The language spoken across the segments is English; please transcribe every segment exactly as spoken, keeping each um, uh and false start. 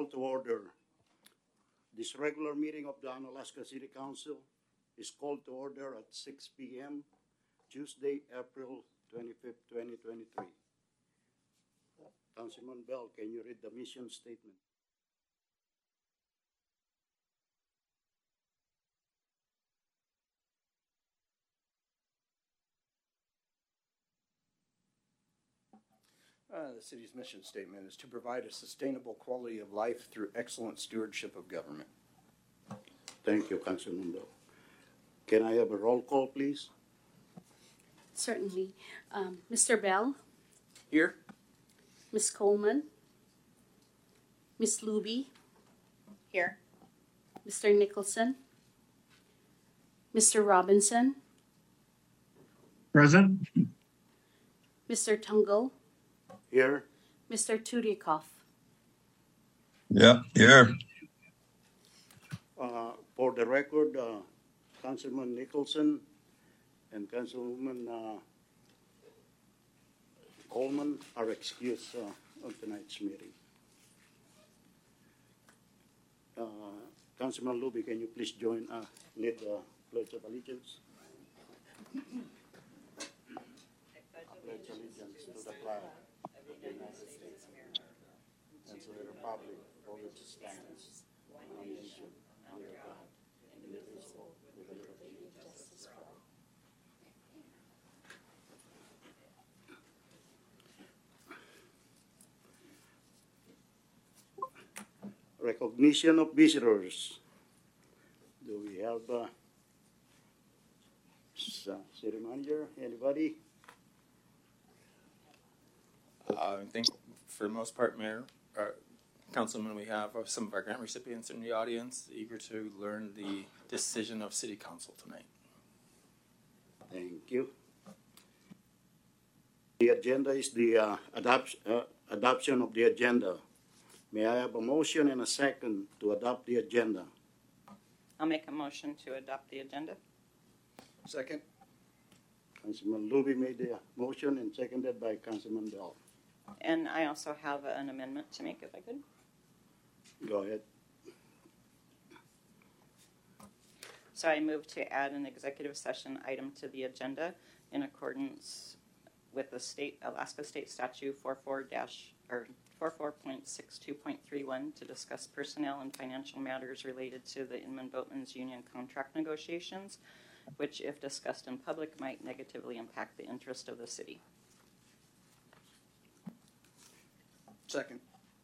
to order. This regular meeting of the Unalaska City Council is called to order at six p m Tuesday, April twenty-fifth, twenty twenty-three. Councilman Bell, can you read the mission statement? Uh, the city's mission statement is to provide a sustainable quality of life through excellent stewardship of government. Thank you, Councilman Bell. Can I have a roll call, please? Certainly. Um, Mister Bell, Here. Miz Coleman, Miz Luby, Here. Mister Nicholson, Mister Robinson, Present. Mister Tungle, Here. Mister Tudikoff. Yeah, here. Uh, for the record, uh, Councilman Nicholson and Councilwoman uh, Coleman are excused uh, on tonight's meeting. Uh, Councilman Luby, can you please join, uh, lead the Pledge of Allegiance? I pledge allegiance to the flag of the United States of America and to the republic for which it stands, one nation, under God, indivisible, with liberty and justice for all. Recognition of visitors. Do we have uh, city manager? Anybody? Uh, I think for the most part, Mayor, uh, Councilman, we have uh, some of our grant recipients in the audience eager to learn the decision of City Council tonight. Thank you. The agenda is the uh, adopt, uh, adoption of the agenda. May I have a motion and a second to adopt the agenda? I'll make a motion to adopt the agenda. Second. Councilman Luby made the motion and seconded by Councilman Bell. And I also have an amendment to make, if I could. Go ahead. So I move to add an executive session item to the agenda in accordance with the state Alaska State Statute forty-four dash or forty-four point six two point three one to discuss personnel and financial matters related to the Inman Boatman's union contract negotiations, which, if discussed in public, might negatively impact the interest of the city. Second.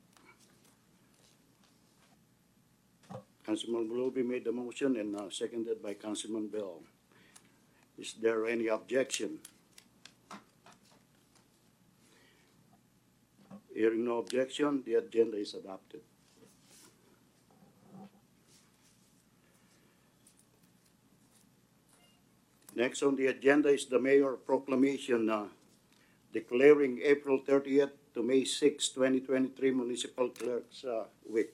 Councilman Luby made the motion and uh, seconded by Councilman Bell. Is there any objection? Hearing no objection, the agenda is adopted. Next on the agenda is the mayor proclamation uh, declaring April thirtieth to May sixth, twenty twenty-three Municipal Clerks uh, Week.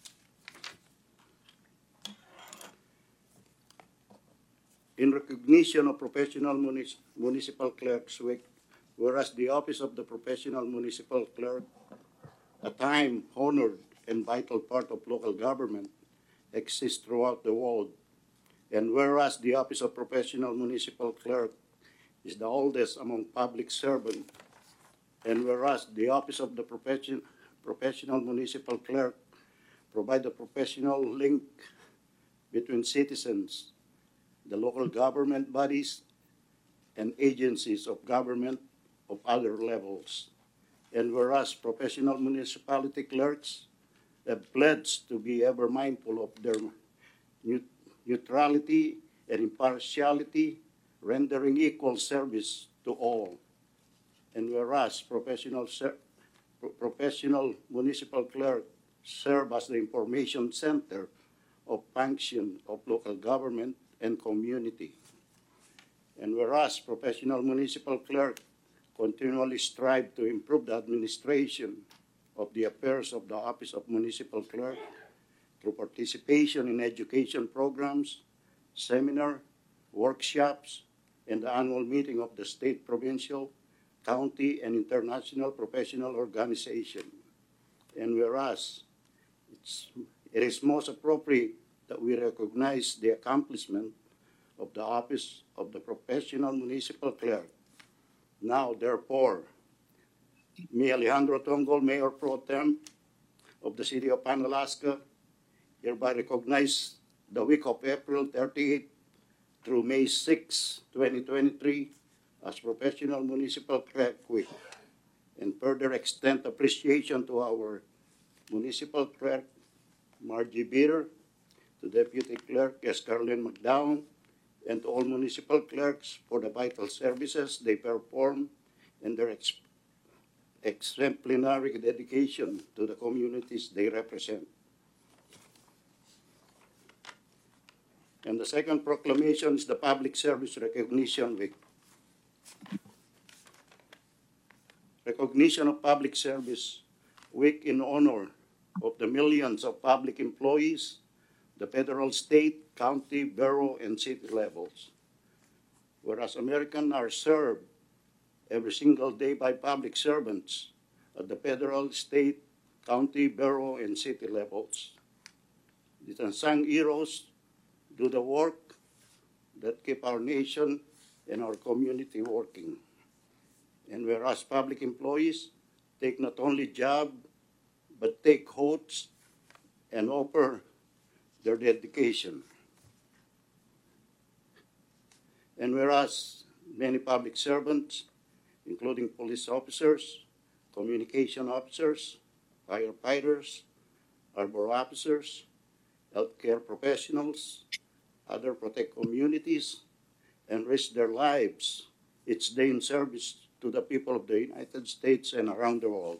In recognition of Professional Munic Municipal Clerks Week, whereas the Office of the Professional Municipal Clerk, a time-honored and vital part of local government, exists throughout the world, and whereas the Office of Professional Municipal Clerk is the oldest among public servants, and whereas the Office of the Profession Professional Municipal Clerk provide a professional link between citizens, the local government bodies, and agencies of government of other levels. And whereas professional municipality clerks have pledged to be ever mindful of their neutrality and impartiality, rendering equal service to all. And whereas professional, professional municipal clerks serve as the information center of function of local government and community. And whereas professional municipal clerks continually strive to improve the administration of the affairs of the Office of Municipal Clerk through participation in education programs, seminar, workshops, and the annual meeting of the state, provincial, county, and international professional organization. And whereas it it's, it is most appropriate that we recognize the accomplishment of the Office of the Professional Municipal Clerk. Now, therefore, me, Alejandro Tongol, Mayor Pro Tem of the City of Panalaska, hereby recognize the week of April thirty-eighth through May sixth, twenty twenty-three as Professional Municipal Clerk Week, and further extend appreciation to our Municipal Clerk, Margie Bitter, to Deputy Clerk, Escarlyn McDowell, and to all municipal clerks for the vital services they perform and their ex- exemplary dedication to the communities they represent. And the second proclamation is the Public Service Recognition Week. Recognition of Public Service Week in honor of the millions of public employees, the federal, state, county, borough, and city levels. Whereas Americans are served every single day by public servants at the federal, state, county, borough, and city levels. These unsung heroes do the work that keep our nation and our community working. And whereas public employees take not only job, but take oaths and offer their dedication. And whereas many public servants, including police officers, communication officers, firefighters, harbor officers, healthcare professionals, other protect communities, and risk their lives each day in service to the people of the United States and around the world.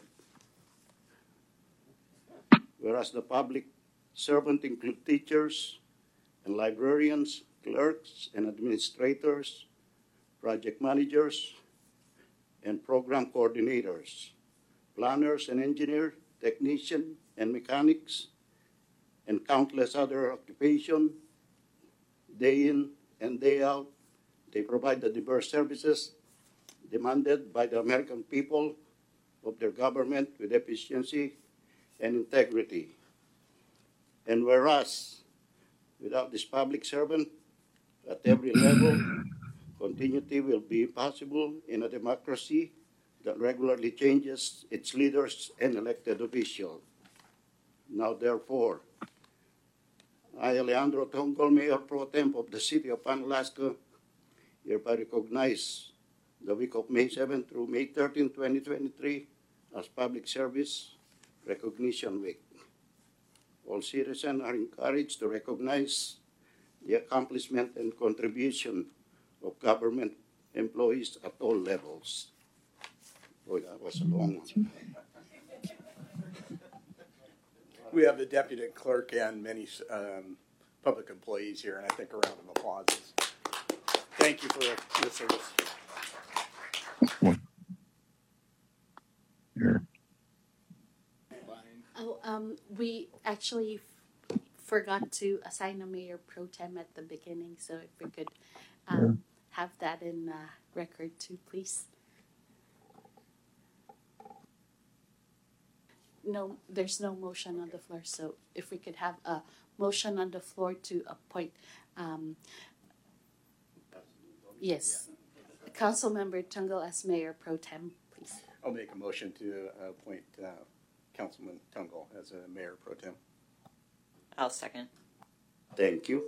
Whereas the public servant include teachers and librarians, clerks and administrators, project managers, and program coordinators, planners and engineers, technicians and mechanics, and countless other occupations. Day in and day out, they provide the diverse services demanded by the American people of their government with efficiency and integrity. And whereas, without this public servant at every level, continuity will be impossible in a democracy that regularly changes its leaders and elected officials. Now, therefore, I, Alejandro Tongol, Mayor Pro Tem of the City of Panalaska, hereby recognize the week of May seventh through May thirteenth, twenty twenty-three as Public Service Recognition Week. All citizens are encouraged to recognize the accomplishment and contribution of government employees at all levels. Boy, that was a long one. We have the deputy clerk and many um, public employees here, and I think a round of applause. Thank you for your service. Here. Oh, um, we actually f- forgot to assign a mayor pro tem at the beginning, so if we could um, have that in uh, record too, please. No, there's no motion on the floor, so if we could have a motion on the floor to appoint, um, yes, Councilmember Tungal as mayor pro tem, please. I'll make a motion to uh, appoint uh, Councilman Tungal as a mayor pro tem. I'll second. Thank you.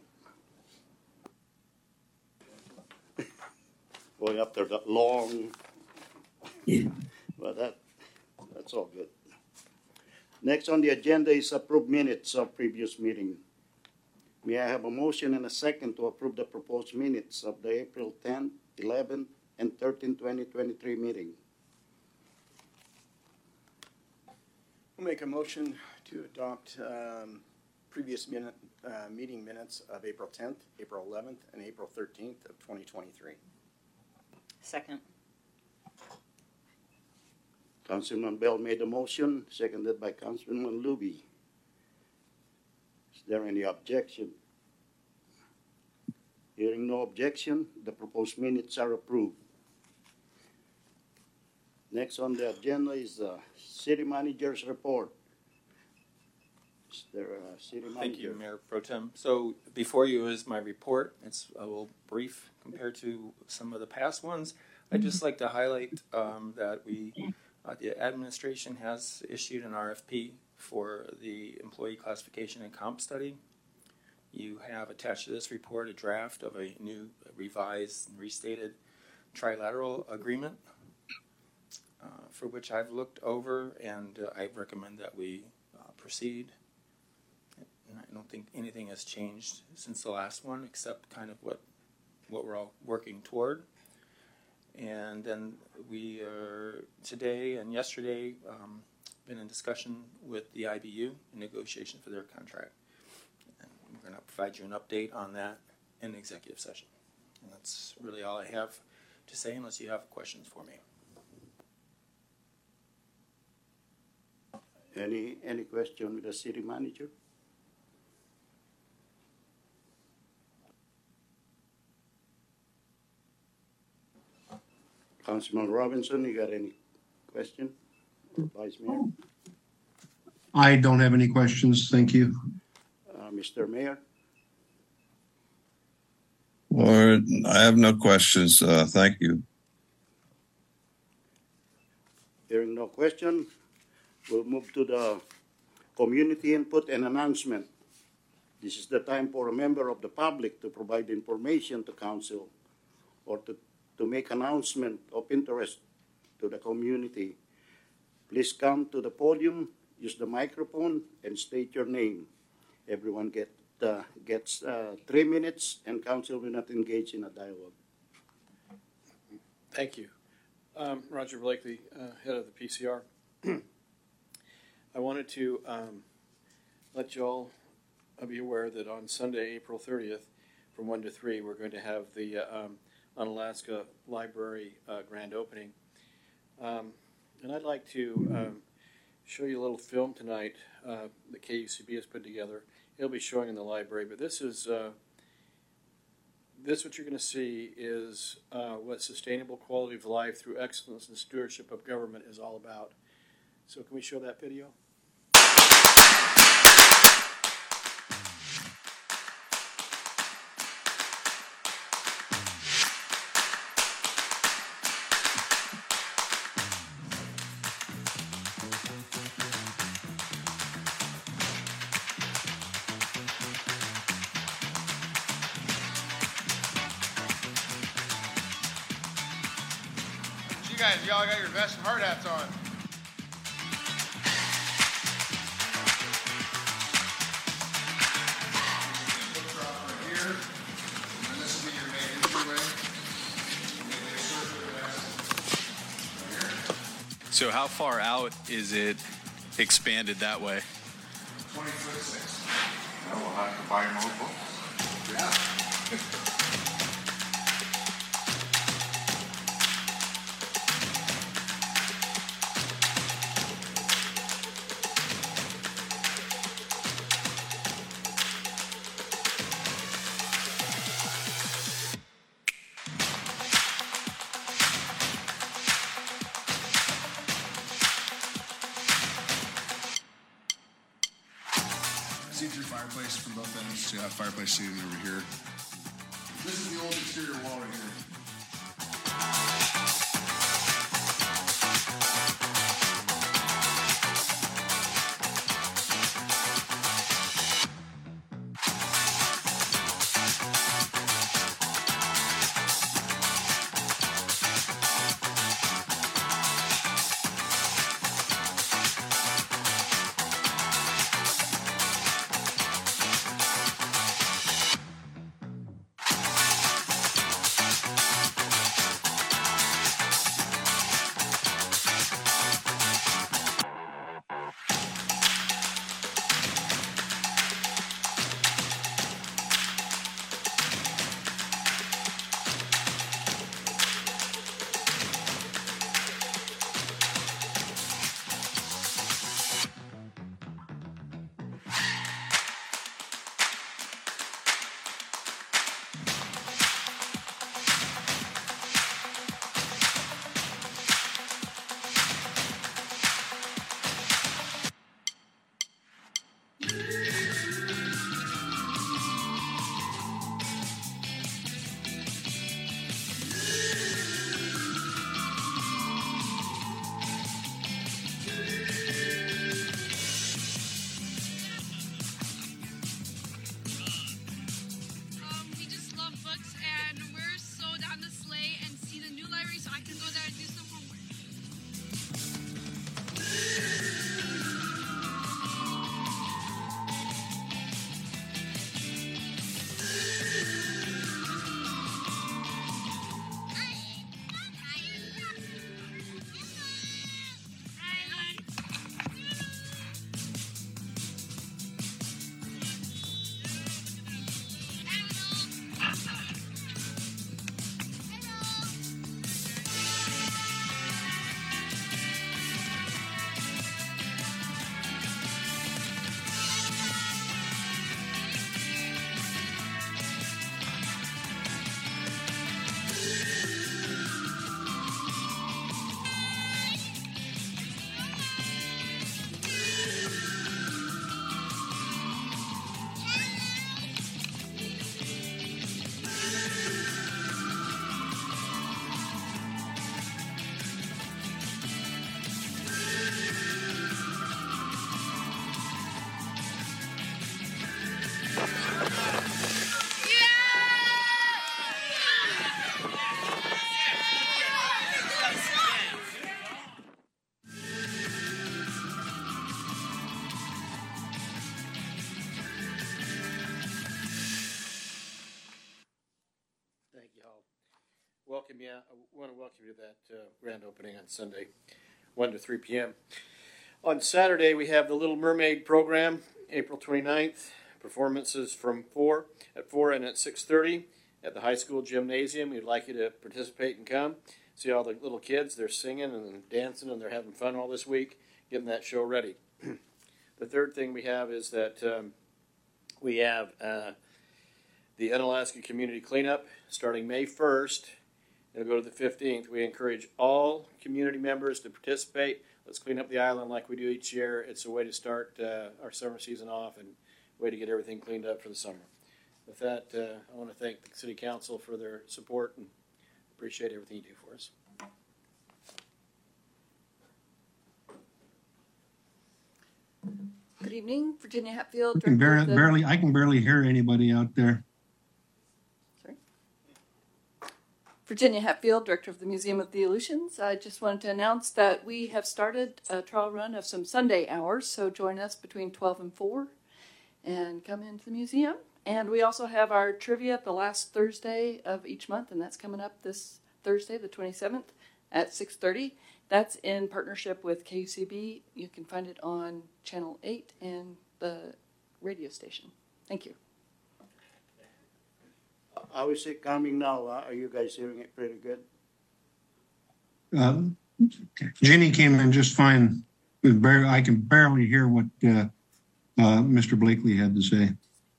Going after that long, well, that that's all good. Next on the agenda is approved minutes of previous meeting. May I have a motion and a second to approve the proposed minutes of the April tenth, eleventh, and thirteenth, twenty twenty-three meeting? We'll make a motion to adopt um, previous minute, uh, meeting minutes of April tenth, April eleventh, and April thirteenth of twenty twenty-three. Second. Councilman Bell made a motion, seconded by Councilman Luby. Is there any objection? Hearing no objection, the proposed minutes are approved. Next on the agenda is the city manager's report. Mister uh, City Manager. Thank you, Mayor Pro Tem. So before you is my report. It's a little brief compared to some of the past ones. I'd just like to highlight um, that we, uh, the administration has issued an R F P for the employee classification and comp study. You have attached to this report a draft of a new revised and restated trilateral agreement uh, for which I've looked over, and uh, I recommend that we uh, proceed. And I don't think anything has changed since the last one, except kind of what what we're all working toward. And then we are today and yesterday um, been in discussion with the I B U in negotiation for their contract. And we're going to provide you an update on that in executive session. And that's really all I have to say, unless you have questions for me. Any, any question with the City Manager? Councilman Robinson, you got any question? Or Vice Mayor? I don't have any questions. Thank you. Uh, Mister Mayor? Lord, I have no questions. Uh, thank you. Hearing no question, we'll move to the community input and announcement. This is the time for a member of the public to provide information to council or to, to make announcement of interest to the community. Please come to the podium, use the microphone, and state your name. Everyone get, uh, gets uh, three minutes, and council will not engage in a dialogue. Thank you. Um, Roger Blakely, uh, head of the P C R. I wanted to um, let you all be aware that on Sunday, April thirtieth, from one to three, we're going to have the uh, um, Unalaska Library uh, grand opening. Um, and I'd like to um, show you a little film tonight uh, that K U C B has put together. It'll be showing in the library, but this is uh, this what you're going to see is uh, what sustainable quality of life through excellence and stewardship of government is all about. So can we show that video? You guys, y'all got your vest and hard hats on. Right here, and this will be your main entryway. So how far out is it expanded that way? Twenty foot six. Well, we'll have to buy more books. Yeah. See through fireplace from both ends. So you have fireplace seating over here. This is the old exterior wall right here. welcome you. I want to welcome you to that uh, grand opening on Sunday, one to three p.m. On Saturday, we have the Little Mermaid program, April twenty-ninth. Performances from four at four and at six thirty at the high school gymnasium. We'd like you to participate and come see all the little kids. They're singing and dancing and they're having fun all this week, getting that show ready. The third thing we have is that um, we have uh, the Unalaska Community Cleanup starting May first. It'll go to the fifteenth. We encourage all community members to participate. Let's clean up the island like we do each year. It's a way to start uh, our summer season off and a way to get everything cleaned up for the summer. With that, uh, I want to thank the City Council for their support and appreciate everything you do for us. Good evening, Virginia Hatfield. I can Director barely, of the- barely, I can barely hear anybody out there. Sorry. Virginia Hatfield, Director of the Museum of the Aleutians. I just wanted to announce that we have started a trial run of some Sunday hours, so join us between twelve and four and come into the museum. And we also have our trivia the last Thursday of each month, and that's coming up this Thursday, the twenty-seventh at six thirty. That's in partnership with K U C B. You can find it on Channel eight and the radio station. Thank you. How is it coming now? Uh, Are you guys hearing it pretty good? Uh, Jenny came in just fine. With bar- I can barely hear what uh, uh, Mister Blakely had to say.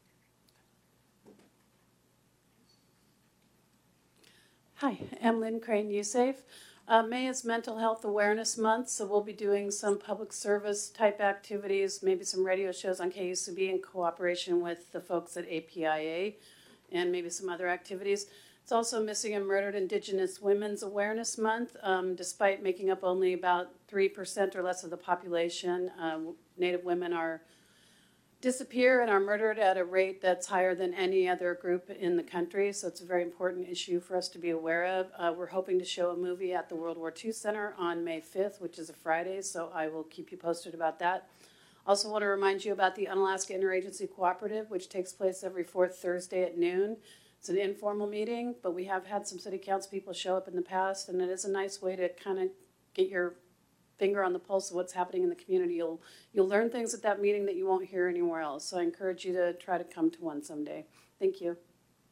Hi, I'm Lynn Crane USAFE. Uh, May is Mental Health Awareness Month, so we'll be doing some public service type activities, maybe some radio shows on K U C B in cooperation with the folks at A P I A, and maybe some other activities. It's also Missing and Murdered Indigenous Women's Awareness Month. Um, despite making up only about three percent or less of the population, uh, Native women are disappear and are murdered at a rate that's higher than any other group in the country. So it's a very important issue for us to be aware of. Uh, we're hoping to show a movie at the World War Two Center on May fifth, which is a Friday, so I will keep you posted about that. Also want to remind you about the Unalaska Interagency Cooperative, which takes place every fourth Thursday at noon. It's an informal meeting, but we have had some city council people show up in the past, and it is a nice way to kind of get your finger on the pulse of what's happening in the community. You'll you'll learn things at that meeting that you won't hear anywhere else. So I encourage you to try to come to one someday. Thank you.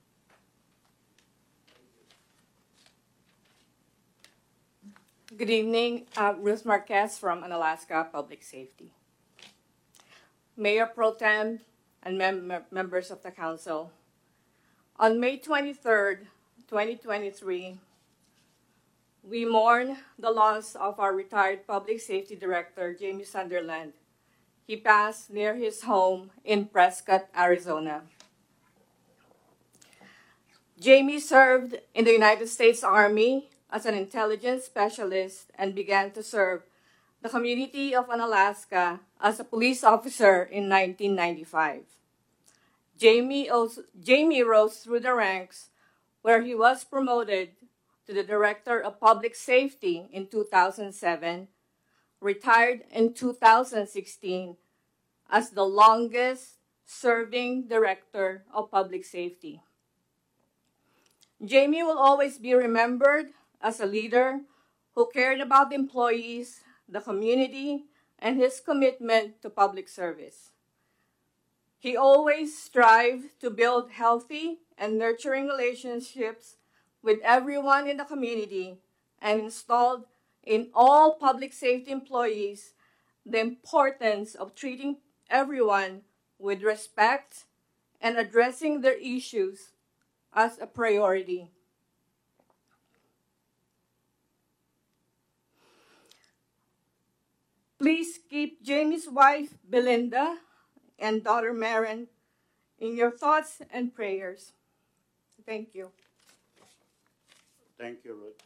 Good evening, uh, Ruth Marquez from Unalaska Public Safety. Mayor Pro Tem and mem- members of the council, on May twenty-third, twenty twenty-three, we mourn the loss of our retired Public Safety Director, Jamie Sunderland. He passed near his home in Prescott, Arizona. Jamie served in the United States Army as an intelligence specialist and began to serve the community of Unalaska as a police officer in nineteen ninety-five. Jamie, also, Jamie rose through the ranks where he was promoted to the Director of Public Safety in two thousand seven, retired in two thousand sixteen as the longest serving Director of Public Safety. Jamie will always be remembered as a leader who cared about the employees, the community, and his commitment to public service. He always strived to build healthy and nurturing relationships with everyone in the community and installed in all public safety employees the importance of treating everyone with respect and addressing their issues as a priority. Please keep Jamie's wife, Belinda, and daughter, Maren, in your thoughts and prayers. Thank you. Thank you, Ruth.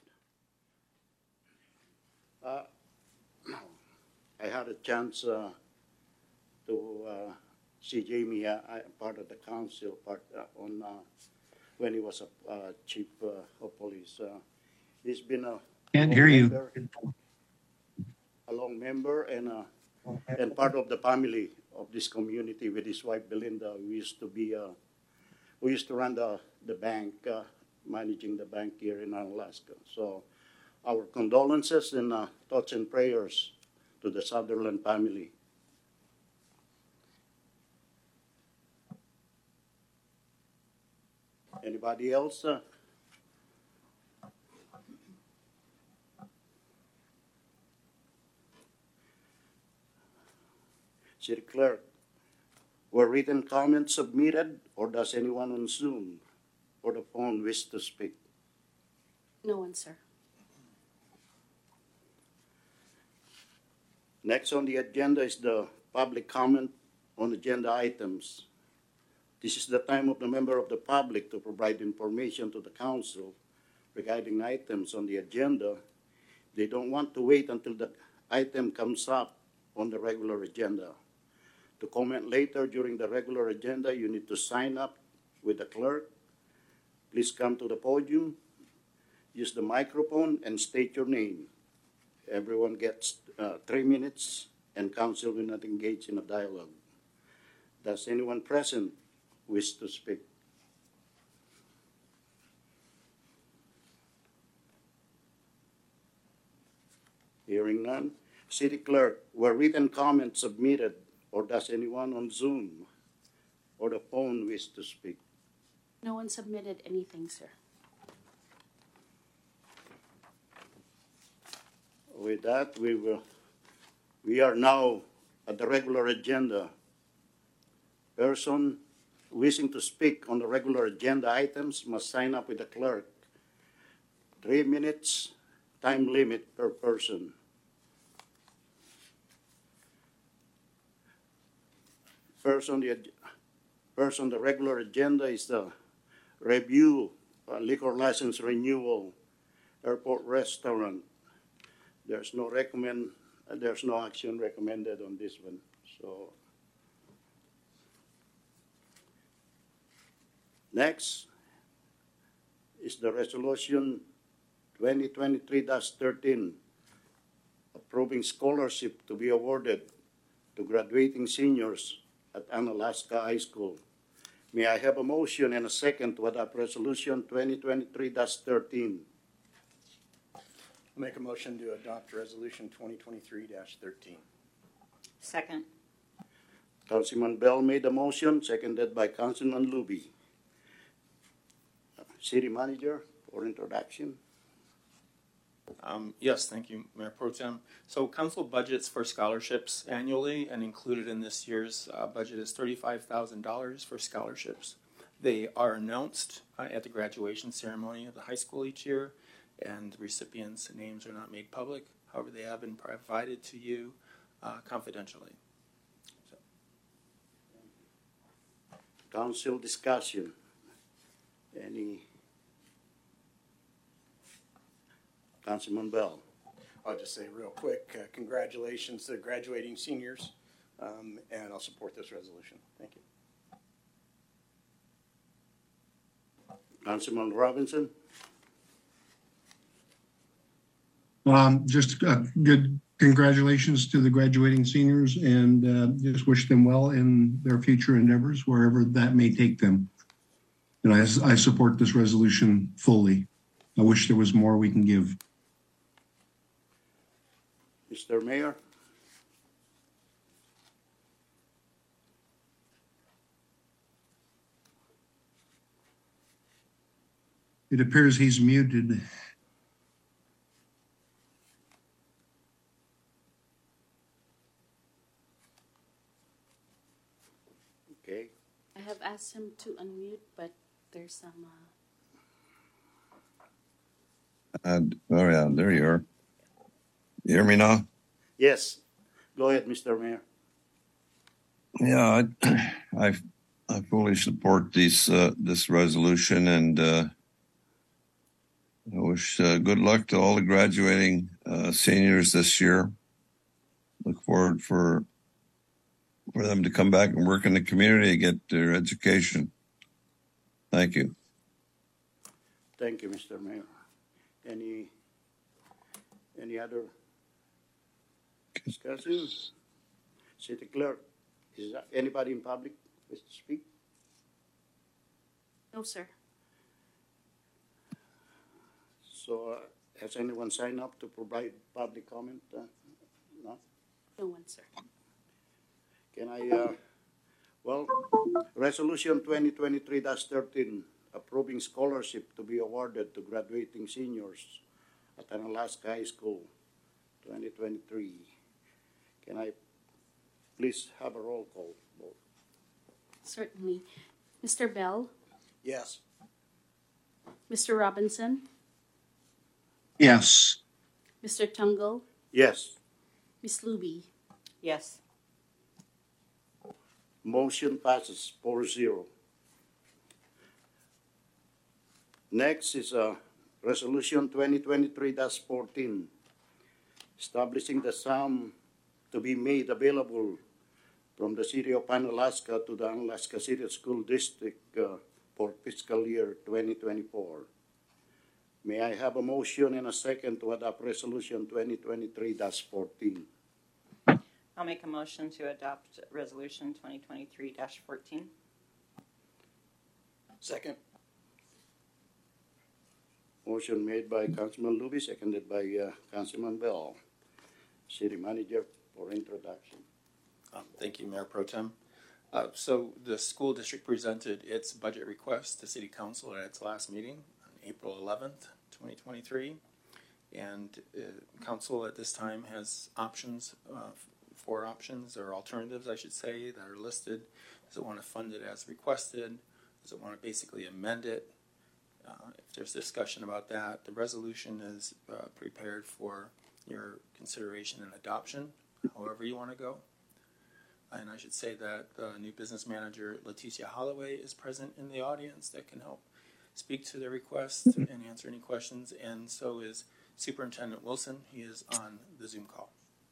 Uh, I had a chance uh, to uh, see Jamie, uh, I, part of the council, part uh, on uh, when he was a uh, chief uh, of police. Uh, he's been a Can't hear you. member, a long member and uh, and part of the family of this community with his wife Belinda. We used to be, uh, we used to run the the bank uh, managing the bank here in Alaska. So our condolences and uh, thoughts and prayers to the Sutherland family. Anybody else? Uh, City Clerk, were written comments submitted, or does anyone on Zoom or the phone wish to speak? No one, sir. Next on the agenda is the public comment on agenda items. This is the time of the member of the public to provide information to the council regarding items on the agenda. They don't want to wait until the item comes up on the regular agenda. To comment later during the regular agenda, you need to sign up with the clerk. Please come to the podium, use the microphone, and state your name. Everyone gets uh, three minutes, and council will not engage in a dialogue. Does anyone present wish to speak? Hearing none. City Clerk, were written comments submitted, or does anyone on Zoom or the phone wish to speak? No one submitted anything, sir. With that, we will. We are now at the regular agenda. Person wishing to speak on the regular agenda items must sign up with the clerk. Three minutes, time limit per person. First on the, first on the regular agenda is the review, uh, liquor license renewal, airport restaurant. There's no recommend, uh, there's no action recommended on this one. So next is the resolution twenty twenty-three dash thirteen approving scholarship to be awarded to graduating seniors at Analaska High School. May I have a motion and a second to adopt resolution twenty twenty-three dash thirteen? Make a motion to adopt resolution twenty twenty-three dash thirteen. Second. Councilman Bell made the motion, seconded by Councilman Luby. City Manager for introduction. Um, yes, thank you, Mayor Pro Tem. So council budgets for scholarships annually, and included in this year's uh, budget is thirty-five thousand dollars for scholarships. They are announced uh, at the graduation ceremony of the high school each year, and recipients' names are not made public. However, they have been provided to you uh, confidentially. So. Council discussion. Any? Councilman Bell. I'll just say real quick, uh, congratulations to graduating seniors, um, and I'll support this resolution. Thank you. Councilman Robinson. Um, just uh, good congratulations to the graduating seniors, and uh, just wish them well in their future endeavors, wherever that may take them. And I, I support this resolution fully. I wish there was more we can give. Mister Mayor. It appears he's muted. Okay. I have asked him to unmute, but there's some. Uh... Uh, oh yeah, there you are. You hear me now? Yes. Go ahead, Mister Mayor. Yeah, I, I, I fully support this uh, this resolution, and uh, I wish uh, good luck to all the graduating uh, seniors this year. Look forward for for them to come back and work in the community and get their education. Thank you. Thank you, Mister Mayor. Any any other discussion? City Clerk, is there anybody in public wish to speak? No, sir. So, uh, has anyone signed up to provide public comment? Uh, no? No one, sir. Can I, uh, well, Resolution twenty twenty-three dash thirteen, approving scholarship to be awarded to graduating seniors at Analaska High School, twenty twenty-three. Can I please have a roll call vote? Certainly. Mister Bell, Yes. Mister Robinson, Yes. Mister Tungle, Yes. Miss Luby. Yes. Motion passes four zero. Next is uh, Resolution twenty twenty-three dash fourteen, establishing the sum to be made available from the City of Unalaska to the Unalaska City School District uh, for fiscal year twenty twenty-four. May I have a motion and a second to adopt Resolution twenty twenty-three dash fourteen? I'll make a motion to adopt Resolution twenty twenty-three dash fourteen. Second. Motion made by Councilman Luby, seconded by uh, Councilman Bell. City Manager for introduction. Um, thank you, Mayor Pro Tem. Uh, so the school district presented its budget request to City Council at its last meeting on April eleventh, twenty twenty-three. And uh, Council at this time has options, uh, four options or alternatives, I should say, that are listed. Does it want to fund it as requested? Does it want to basically amend it? Uh, if there's discussion about that, the resolution is uh, prepared for your consideration and adoption, however you want to go. And I should say that uh, new business manager Leticia Holloway is present in the audience that can help speak to the request and answer any questions, and so is Superintendent Wilson. He is on the Zoom call.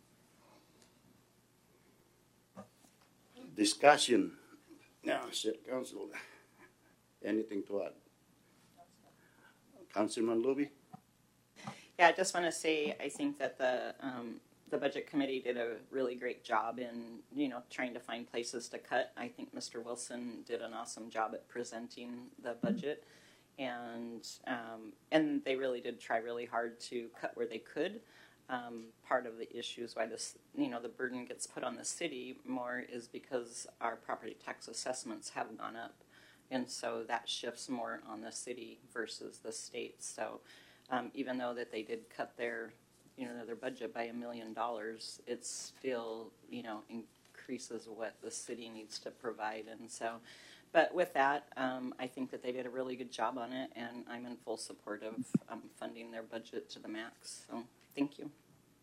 Discussion. Now, City Council, anything to add? Councilman Luby? Yeah, I just want to say I think that the um, the budget committee did a really great job in you know trying to find places to cut. I think Mister Wilson did an awesome job at presenting the budget, and um, and they really did try really hard to cut where they could. Um, part of the issues why this you know the burden gets put on the city more is because our property tax assessments have gone up, and so that shifts more on the city versus the state. So. Um, even though that they did cut their, you know, their budget by a million dollars, it still, you know, increases what the city needs to provide. And so, but with that, um, I think that they did a really good job on it, and I'm in full support of um, funding their budget to the max. So, thank you.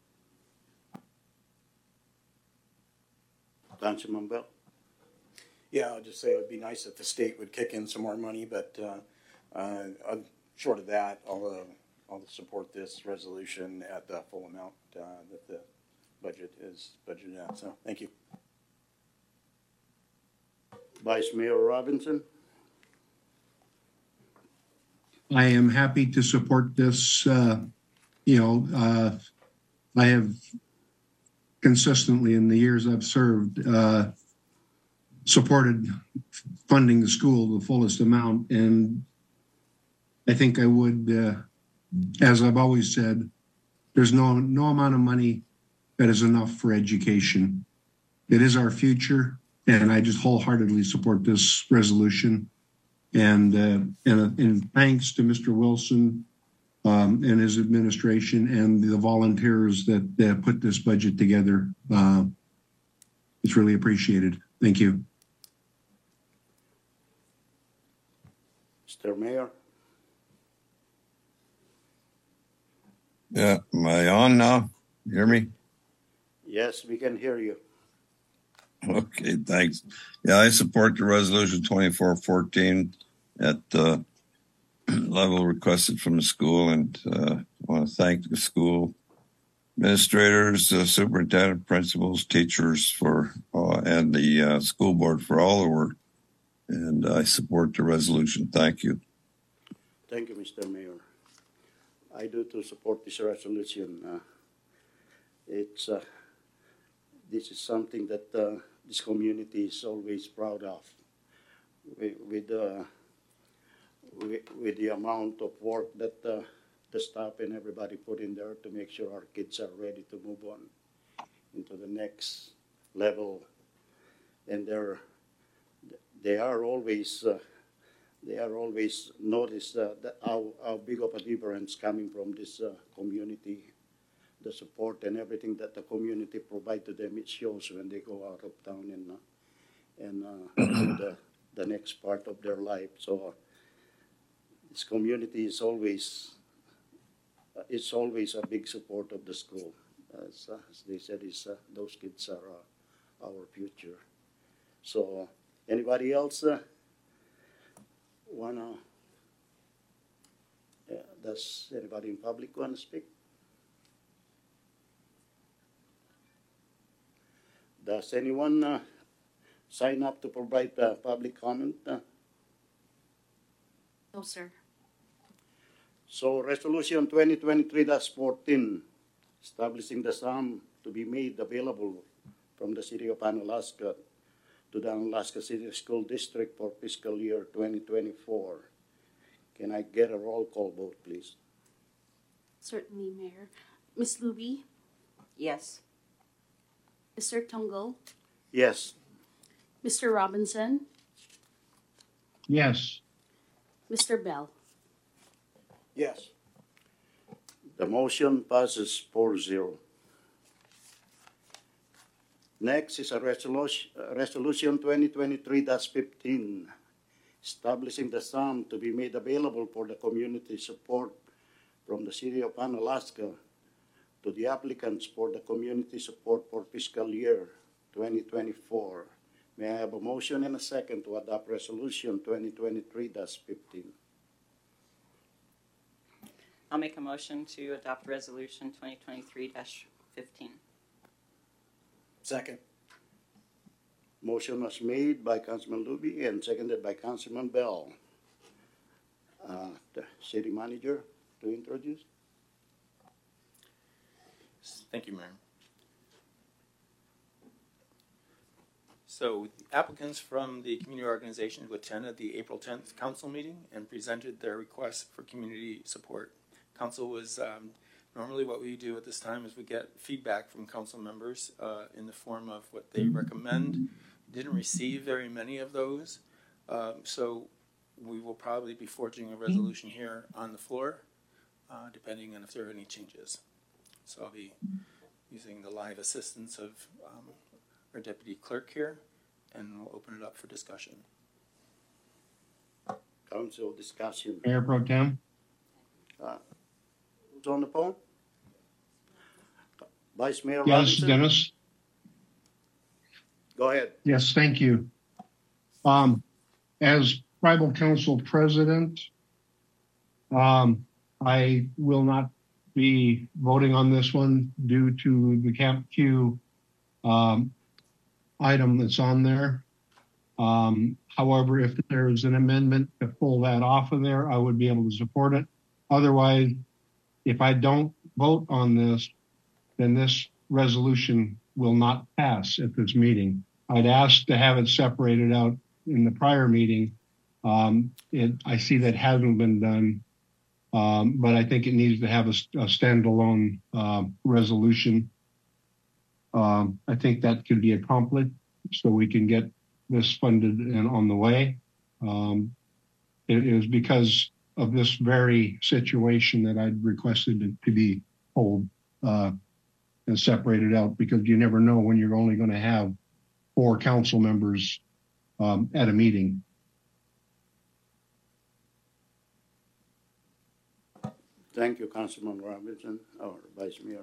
Councilman Bell? Yeah, I'll just say it would be nice if the state would kick in some more money, but uh, uh, short of that, I'll, uh, I'll support this resolution at the full amount uh, that the budget is budgeted at. So, thank you. Vice Mayor Robinson? I am happy to support this. Uh, you know, uh, I have consistently in the years I've served uh, supported funding the school the fullest amount, and I think I would, uh, as I've always said, there's no no amount of money that is enough for education. It is our future, and I just wholeheartedly support this resolution. And uh, and, and thanks to Mister Wilson um, and his administration and the volunteers that, that put this budget together. Uh, it's really appreciated. Thank you. Mister Mayor? Yeah, am I on now? You hear me? Yes, we can hear you. Okay, thanks. Yeah, I support the resolution twenty-four fourteen at the level requested from the school, and uh, I want to thank the school administrators, uh, superintendent, principals, teachers for, uh, and the uh, school board for all the work. And I support the resolution. Thank you. Thank you, Mister Mayor. I do too support this resolution. Uh, it's uh, this is something that uh, this community is always proud of. With with, uh, with, with the amount of work that uh, the staff and everybody put in there to make sure our kids are ready to move on into the next level. And they're, they are always, uh, they are always notice uh, that how, how big of a difference coming from this uh, community, the support and everything that the community provide to them. It shows when they go out of town and uh, and uh, do the the next part of their life. So uh, this community is always uh, it's always a big support of the school. As, uh, as they said, is uh, those kids are uh, our future. So uh, anybody else uh, wanna? Uh, does anybody in public wanna speak? Does anyone uh, sign up to provide uh, public comment? Uh, No, sir. So Resolution twenty twenty-three dash fourteen, establishing the sum to be made available from the City of Unalaska to the Unalaska City School District for fiscal year twenty twenty-four. Can I get a roll call vote, please? Certainly, Mayor. Miz Luby, Yes. Mister Tungo, Yes. Mister Robinson, Yes. Mister Bell. Yes. The motion passes four zero. Next is a resolution, uh, resolution twenty twenty-three dash fifteen, establishing the sum to be made available for the community support from the City of Unalaska to the applicants for the community support for fiscal year twenty twenty-four. May I have a motion and a second to adopt resolution twenty twenty-three dash fifteen? I'll make a motion to adopt resolution twenty twenty-three dash fifteen. Second. Motion was made by Councilman Luby and seconded by Councilman Bell. Uh, the city manager to introduce. Thank you, Mayor. So applicants from the community organization who attended the April tenth council meeting and presented their request for community support. Council was um, normally what we do at this time is we get feedback from council members uh, in the form of what they recommend. Didn't receive very many of those, um, so we will probably be forging a resolution here on the floor, uh, depending on if there are any changes. So I'll be using the live assistance of um, our deputy clerk here, and we'll open it up for discussion. Council discussion. Mayor Pro Tem? Uh, who's on the phone? Vice Mayor Yes, Robinson? Dennis? Go ahead. Yes, thank you. Um, as Tribal Council President, um, I will not be voting on this one due to the Camp Q um, item that's on there. Um, however, if there's an amendment to pull that off of there, I would be able to support it. Otherwise, if I don't vote on this, then this resolution will not pass at this meeting. I'd asked to have it separated out in the prior meeting. Um, it, I see that hasn't been done, um, but I think it needs to have a, a standalone uh, resolution. Um, I think that could be accomplished so we can get this funded and on the way. Um, it, it was because of this very situation that I'd requested it to be pulled uh, and separated out, because you never know when you're only going to have four council members um, at a meeting. Thank you, Councilman Robinson, or Vice Mayor.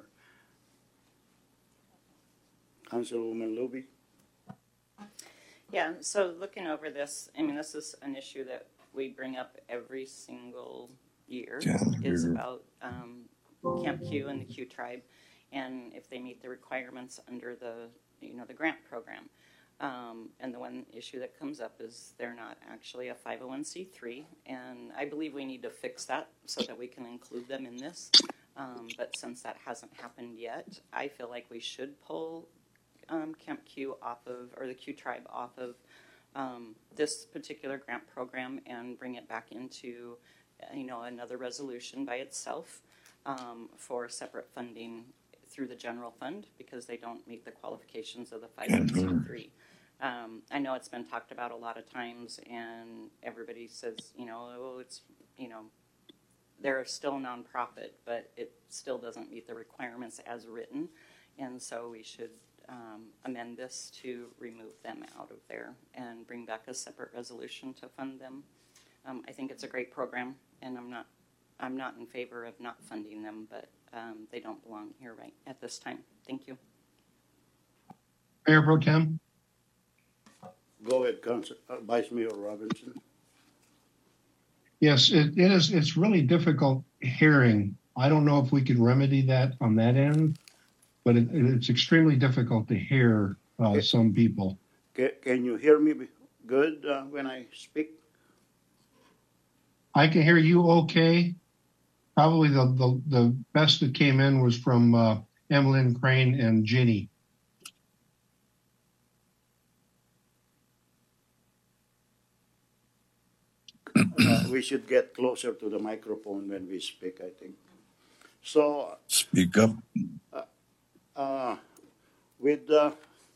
Councilwoman Luby? Yeah, so looking over this, I mean, this is an issue that we bring up every single year. Yeah, is you're- about um, Camp Q and the Q tribe, and if they meet the requirements under the, you know, the grant program. Um, and the one issue that comes up is they're not actually a five oh one c three, and I believe we need to fix that so that we can include them in this. Um, but since that hasn't happened yet, I feel like we should pull um, Camp Q off of, or the Q tribe off of um, this particular grant program and bring it back into uh, you know, another resolution by itself um, for separate funding through the general fund because they don't meet the qualifications of the five oh one c three. Um, I know it's been talked about a lot of times, and everybody says, you know, oh, it's, you know, they're still a nonprofit, but it still doesn't meet the requirements as written, and so we should um, amend this to remove them out of there and bring back a separate resolution to fund them. Um, I think it's a great program, and I'm not, I'm not in favor of not funding them, but um, they don't belong here right at this time. Thank you. Mayor Pro Tem? Go ahead, Council, uh, Vice Mayor Robinson. Yes, it is. It's really difficult hearing. I don't know if we could remedy that on that end, but it, it's extremely difficult to hear uh, Okay. some people. Can, can you hear me good uh, when I speak? I can hear you okay. Probably the, the, the best that came in was from uh, Emlyn Crane and Ginny. Uh, we should get closer to the microphone when we speak, I think. So, Speak up. uh, with uh,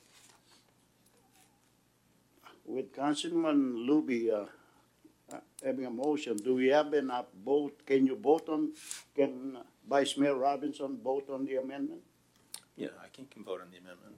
with Councilman Luby uh, uh, having a motion, do we have enough vote? Can you vote on? Can Vice Mayor Robinson vote on the amendment? Yeah, I can, can vote on the amendment.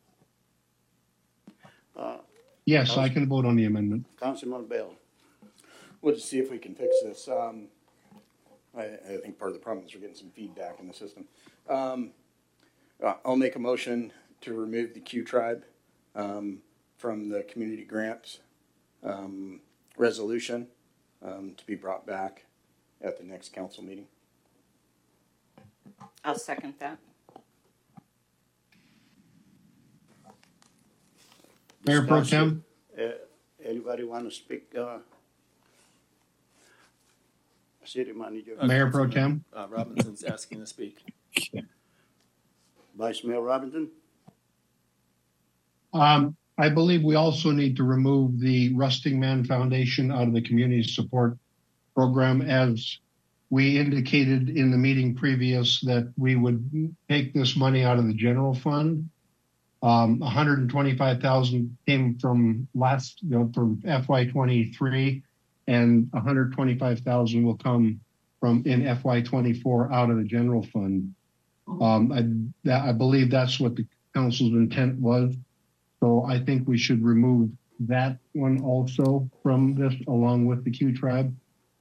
Uh, Yes, I can vote on the amendment. Councilman Bell. We'll just see if we can fix this. Um, I, I think part of the problem is we're getting some feedback in the system. Um, uh, I'll make a motion to remove the Q Tribe um, from the community grants um, resolution um, to be brought back at the next council meeting. I'll second that. Mayor Pro Discussion. Tem? Uh, anybody want to speak? Uh, City Manager. Uh, Mayor Pro Councilman, Tem? Uh, Robinson's asking to speak. Vice Mayor Robinson. Um, I believe we also need to remove the Rusting Man Foundation out of the community support program, as we indicated in the meeting previous that we would take this money out of the general fund. Um, one hundred twenty-five thousand came from last, you know, from F Y twenty-three, and one hundred twenty-five thousand will come from in F Y twenty-four out of the general fund. Um, I, that, I believe that's what the council's intent was. So I think we should remove that one also from this, along with the Q Tribe.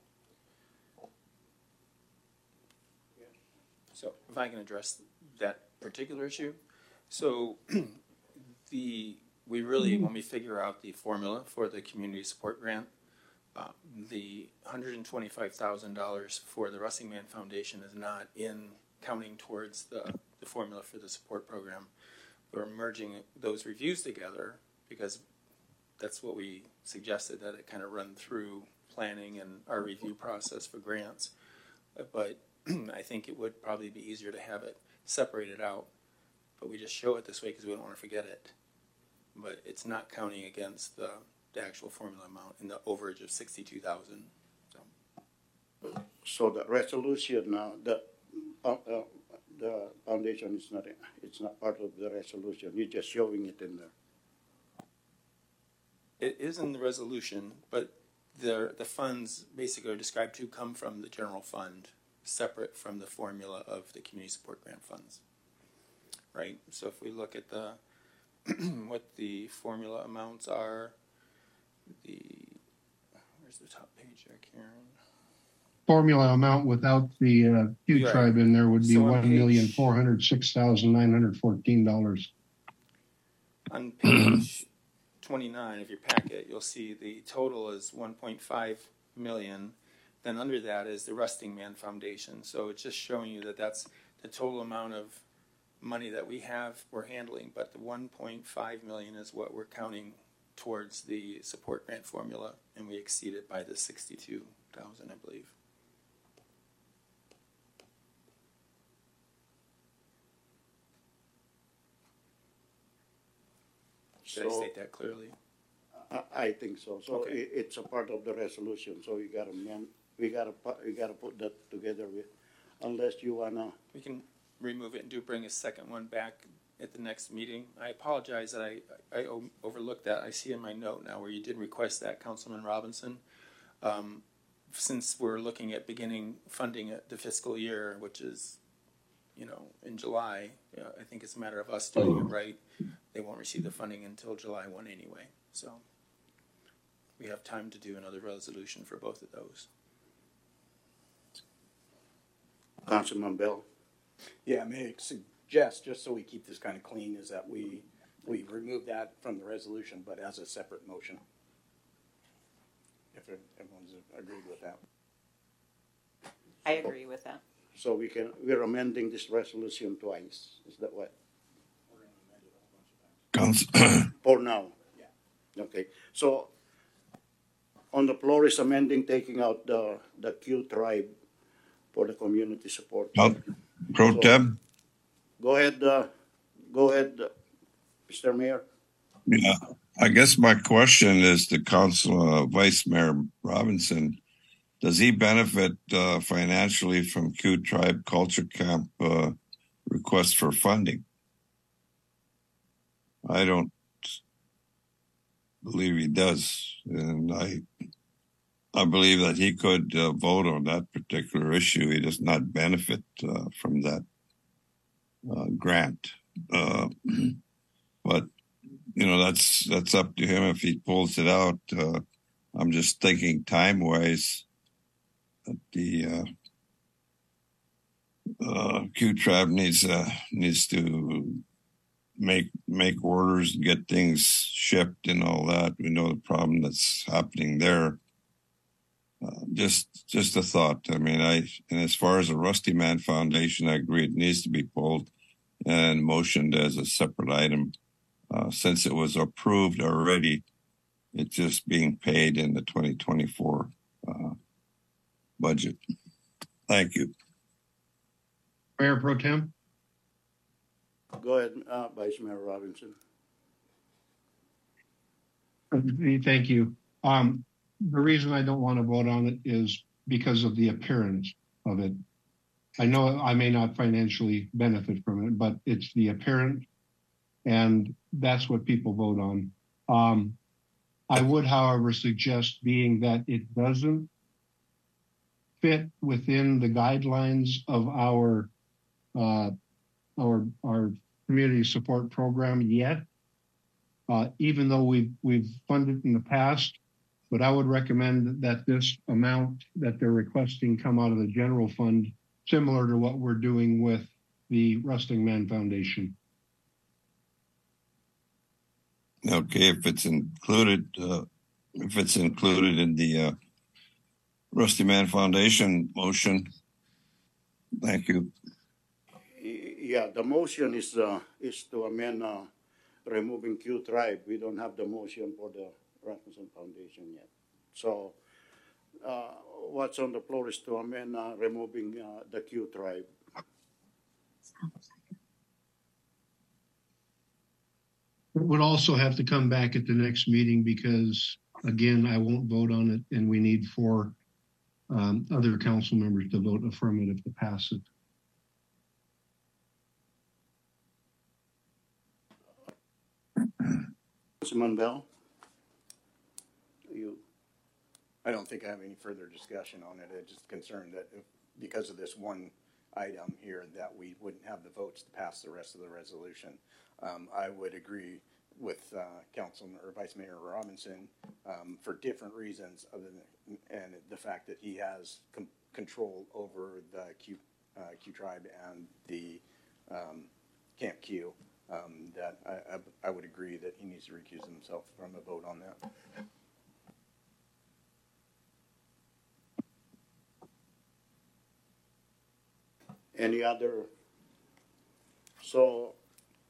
So if I can address that particular issue. So the, we really, when we figure out the formula for the community support grant, uh, the one hundred twenty-five thousand dollars for the Rusting Man Foundation is not in counting towards the, the formula for the support program. We're merging those reviews together because that's what we suggested, that it kind of run through planning and our review process for grants. But I think it would probably be easier to have it separated out, but we just show it this way because we don't want to forget it. But it's not counting against the, the actual formula amount in the overage of sixty-two thousand. So. So the resolution now, the uh, uh, the foundation is not it's not part of the resolution. You're just showing it in there. It is in the resolution, but the the funds basically are described to come from the general fund, separate from the formula of the community support grant funds. Right. So if we look at the what the formula amounts are, the where's the top page there, Karen? Formula amount without the uh, Q Right. Tribe in there would be So on one million page- four hundred six thousand nine hundred fourteen dollars. On page twenty-nine of your packet, you'll see the total is one point five million. Then under that is the Rusting Man Foundation. So it's just showing you that that's the total amount of money that we have, we're handling, but the one point five million is what we're counting towards the support grant formula, and we exceed it by the sixty-two thousand, I believe. Did I So state that clearly? I, I think so. So Okay. it, it's a part of the resolution. So you got to amend. we gotta, pu- we gotta put that together with, unless you wanna, We can remove it and do bring a second one back at the next meeting. I apologize that I, I o- overlooked that. I see in my note now where you did request that, Councilman Robinson. Um, since we're looking at beginning funding at the fiscal year, which is, you know, in July, uh, I think it's a matter of us doing it right. They won't receive the funding until July first anyway, so we have time to do another resolution for both of those. Councilman Bell. Yeah, may I suggest, just so we keep this kind of clean, is that we, we remove that from the resolution, but as a separate motion. If everyone's agreed with that. I agree with that. So we can, we're amending this resolution twice, is that what? Council, For now? Yeah. Okay, so on the floor is amending, taking out the, the Q tribe for the community support. oh, Pro So- Tem? Go ahead, uh, go ahead, uh, Mister Mayor. Yeah, I guess my question is to Council uh, Vice Mayor Robinson. Does he benefit uh, financially from Q Tribe Culture Camp uh, request for funding? I don't believe he does, and I I believe that he could uh, vote on that particular issue. He does not benefit uh, from that uh, grant, uh, but you know that's that's up to him if he pulls it out. Uh, I'm just thinking time wise that the uh, uh, Q Tribe needs uh, needs to make make orders and get things shipped and all that. We know the problem that's happening there. Uh, just just a thought. I mean, I and as far as the Rusty Man Foundation, I agree it needs to be pulled and motioned as a separate item. Uh, since it was approved already, it's just being paid in the twenty twenty-four uh, budget. Thank you. Mayor Pro Tem? Go ahead, uh, Vice Mayor Robinson. Thank you. Um, the reason I don't want to vote on it is because of the appearance of it. I know I may not financially benefit from it, but it's the appearance, and that's what people vote on. Um, I would, however, suggest, being that it doesn't fit within the guidelines of our uh, our our community support program yet, uh, even though we've we've funded in the past. But I would recommend that this amount that they're requesting come out of the general fund, similar to what we're doing with the Rusting Man Foundation. Okay, if it's included, uh, if it's included in the uh, Rusty Man Foundation motion, thank you. Y- Yeah, the motion is, uh, is to amend, uh, removing Q tribe. We don't have the motion for the Rasmussen Foundation yet. So, uh, what's on the floor is to amend, uh, removing, uh, the Q tribe. It would also have to come back at the next meeting because, again, I won't vote on it, and we need four um, other council members to vote affirmative to pass it. Councilman Bell? You, I don't think I have any further discussion on it. I'm just concerned that if, because of this one item here, that we wouldn't have the votes to pass the rest of the resolution. Um, I would agree with uh, Councilman or Vice Mayor Robinson um, for different reasons, other than and the fact that he has com- control over the Q uh, Q tribe and the um, Camp Q. Um, that I, I, I would agree that he needs to recuse himself from a vote on that. any other? So,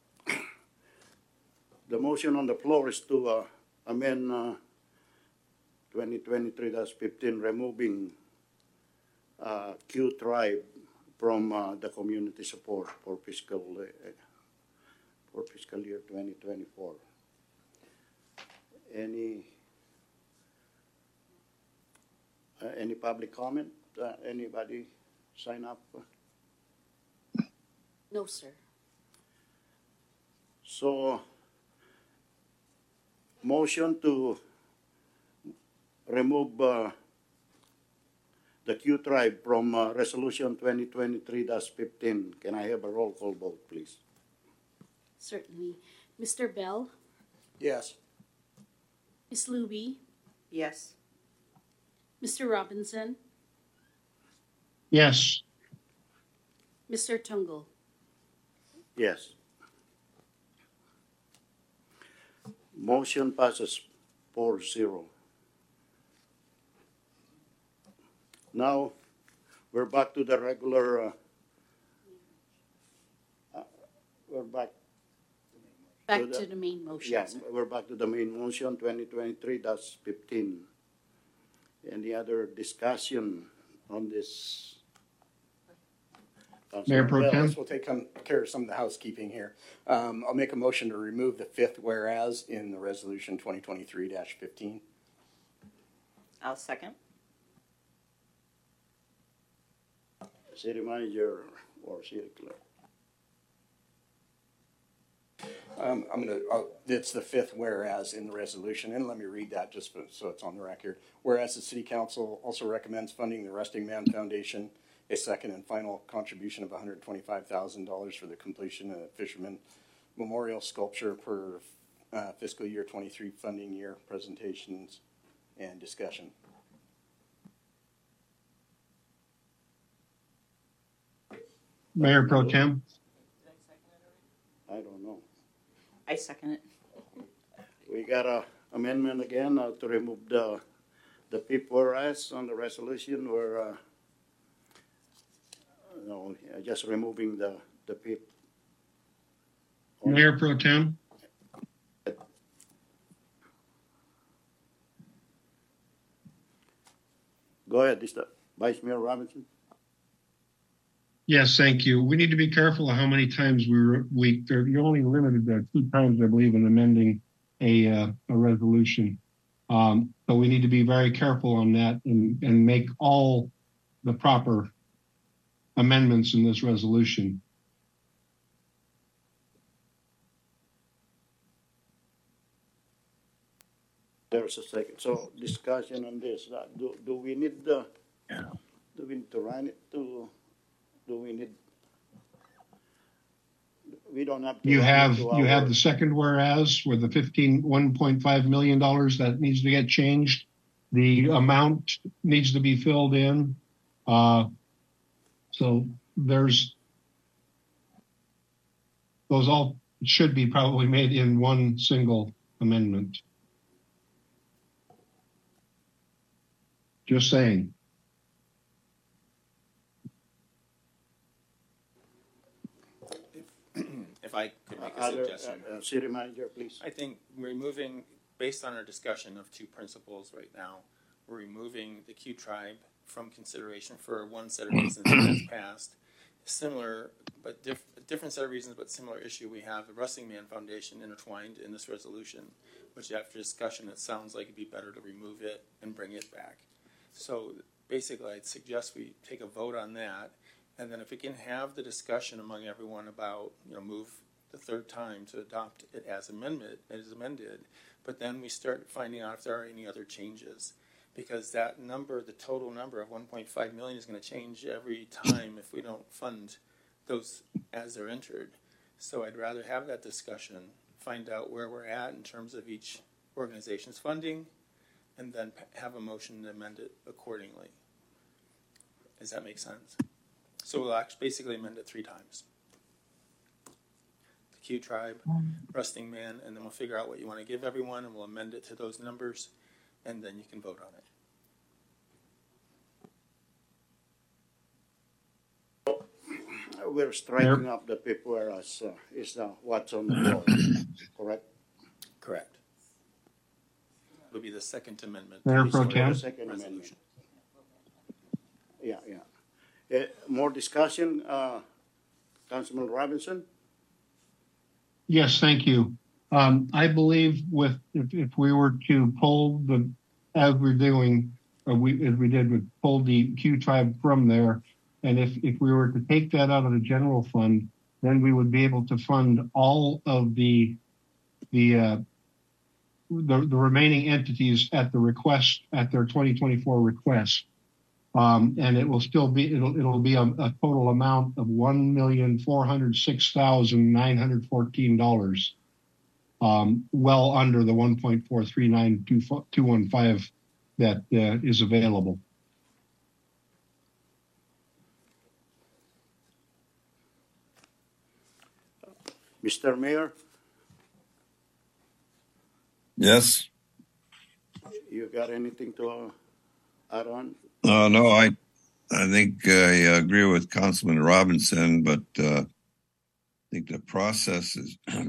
the motion on the floor is to uh, amend uh, twenty twenty-three dash fifteen, removing uh, Q tribe from uh, the community support for fiscal uh, for fiscal year twenty twenty-four. Any Uh, any public comment? Uh, anybody sign up? No, sir. So, motion to remove uh, the Q tribe from uh, Resolution twenty twenty-three dash fifteen. Can I have a roll call vote, please? Certainly. Mister Bell, Yes. Miss Luby, Yes. Mister Robinson, Yes. Mister Tungle. Yes. Motion passes four zero. Now, we're back to the regular, uh, uh, we're back. Back To the- to the main motion. Yeah, sir. we're back to the main motion, twenty twenty-three dash fifteen. Any other discussion on this? Mayor Pro Councilman Bell? Tem? This will take some, care of some of the housekeeping here. Um, I'll make a motion to remove the fifth whereas in the resolution twenty twenty-three dash fifteen. I'll second. City manager or city clerk? Um, I'm gonna, uh, it's the fifth whereas in the resolution, and let me read that just for, so it's on the record. Whereas the city council also recommends funding the Resting Man Foundation a second and final contribution of one hundred twenty-five thousand dollars for the completion of the Fisherman Memorial Sculpture per uh, fiscal year twenty-three funding year presentations and discussion. Mayor Pro Tem? I don't know. I second it. We got a amendment again uh, to remove the, the fifth whereas on the resolution. We're, uh, no, just removing the, the fifth. Mayor Pro Tem? Go ahead, Mister Vice Mayor Robinson. Yes, thank you. We need to be careful of how many times we were, we, you're only limited to two times, I believe, in amending a, uh, a resolution. Um, so we need to be very careful on that and, and make all the proper amendments in this resolution. There's a second. So discussion on this. Uh, do, do we need the, do we need to run it to, do we need, we don't have to. You run it have, to you our- have the second whereas where the fifteen, one point five million dollars that needs to get changed. The amount needs to be filled in. Uh, so there's, those all should be probably made in one single amendment. Just saying. If I could make a Other, suggestion. uh, uh, City manager, please. I think removing, based on our discussion of two principles right now, we're removing the Q tribe from consideration for one set of reasons that's passed. Similar, but diff, different set of reasons, but similar issue. We have the Resting Man Foundation intertwined in this resolution, which after discussion, it sounds like it'd be better to remove it and bring it back. So basically, I'd suggest we take a vote on that, and then if we can have the discussion among everyone about, you know, move the third time to adopt it as amendment, as amended, but then we start finding out if there are any other changes. Because that number, the total number of one point five million is going to change every time if we don't fund those as they're entered. So I'd rather have that discussion, find out where we're at in terms of each organization's funding, and then have a motion to amend it accordingly. Does that make sense? So we'll actually basically amend it three times. The Q tribe, Resting Man, and then we'll figure out what you want to give everyone, and we'll amend it to those numbers, and then you can vote on it. We're striking up the fifth whereas uh, is uh, what's on the floor, correct? Correct. Would be the second amendment. Mayor to Pro the Tem? The second amendment. resolution. Yeah, yeah. Uh, more discussion, uh, Councilman Robinson? Yes, thank you. Um, I believe with, if, if we were to pull the, as we're doing, or we, as we did, we pulled the Q tribe from there. And if, if we were to take that out of the general fund, then we would be able to fund all of the, the, uh, the, the remaining entities at the request, at their twenty twenty-four request. Um, and it will still be, it'll, it'll be a, a total amount of one million four hundred six thousand nine hundred fourteen dollars. Um, well under the one point four three nine two one five that uh, is available. Mister Mayor, Yes. you got anything to uh, add on? Uh, no, I, I think I agree with Councilman Robinson, but uh, I think the process is, uh,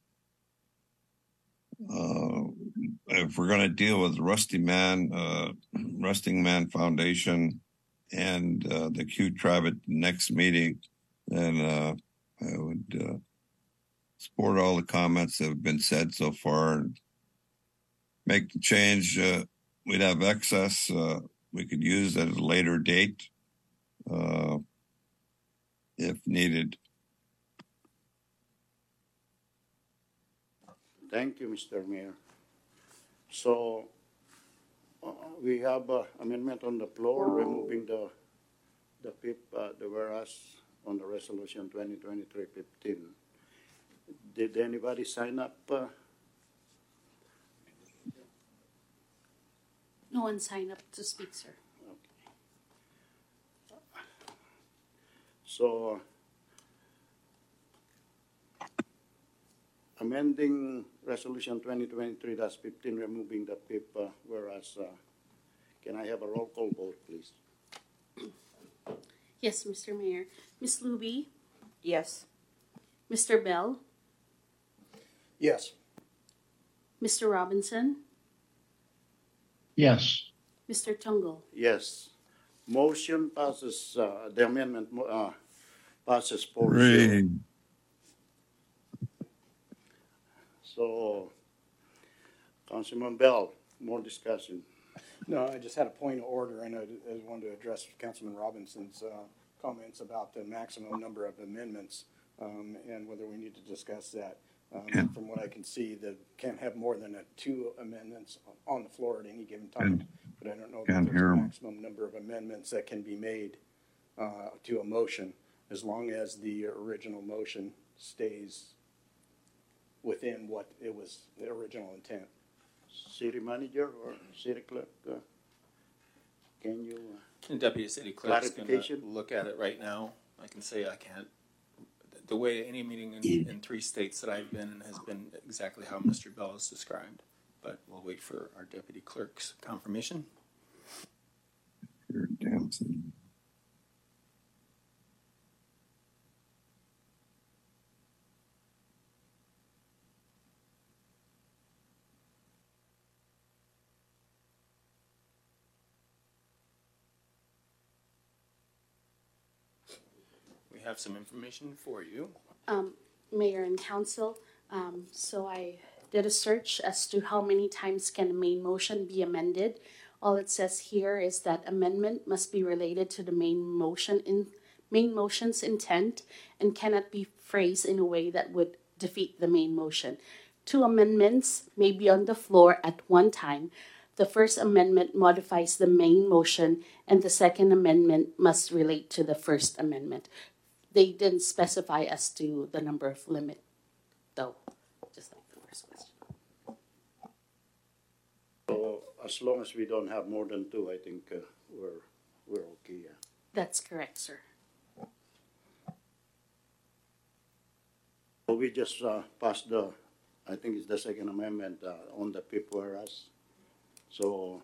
if we're going to deal with Rusty Man, uh, Rusting Man Foundation, and uh, the Q Tribe at the next meeting, then uh, I would uh, support all the comments that have been said so far and make the change. Uh, we'd have excess. Uh, we could use at a later date uh, if needed. Thank you, Mister Mayor. So uh, we have an amendment on the floor removing the the P I P, uh, the whereas on the resolution twenty twenty-three fifteen. Did anybody sign up? Uh, No one signed up to speak, sir. So amending resolution twenty twenty-three fifteen, removing the P I P, uh, whereas, uh, can I have a roll call vote, please? Yes, Mister Mayor. Miz Luby, Yes. Mister Bell, Yes. Mister Robinson, Yes. Mister Tungle. Yes. Motion passes, uh, the amendment uh, passes four Hooray. zero. So, Councilman Bell, more discussion. No, I just had a point of order, and I I wanted to address Councilman Robinson's uh, comments about the maximum number of amendments um, and whether we need to discuss that. Um, Yeah. From what I can see, that can't have more than a two amendments on the floor at any given time. Can't- But I don't know if can't there's hear a 'em. maximum number of amendments that can be made uh, to a motion, as long as the original motion stays within what it was, the original intent. City manager or city clerk, uh, can you? Uh, And Deputy City Clerk's gonna Clarification? look at it right now. I can say I can't. The way any meeting in, in three states that I've been in has been exactly how Mister Bell has described. But we'll wait for our Deputy Clerk's confirmation. You're dancing. We have some information for you. Um, Mayor and Council, um, so I did a search as to how many times can a main motion be amended. All it says here is that amendment must be related to the main motion in main motion's intent and cannot be phrased in a way that would defeat the main motion. Two amendments may be on the floor at one time. The first amendment modifies the main motion, and the second amendment must relate to the first amendment. They didn't specify as to the number of limit, though, just like the first question. So as long as we don't have more than two, I think uh, we're we're okay. Yeah. That's correct, sir. So we just uh, passed the, I think it's the second amendment uh, on the P I P whereas. So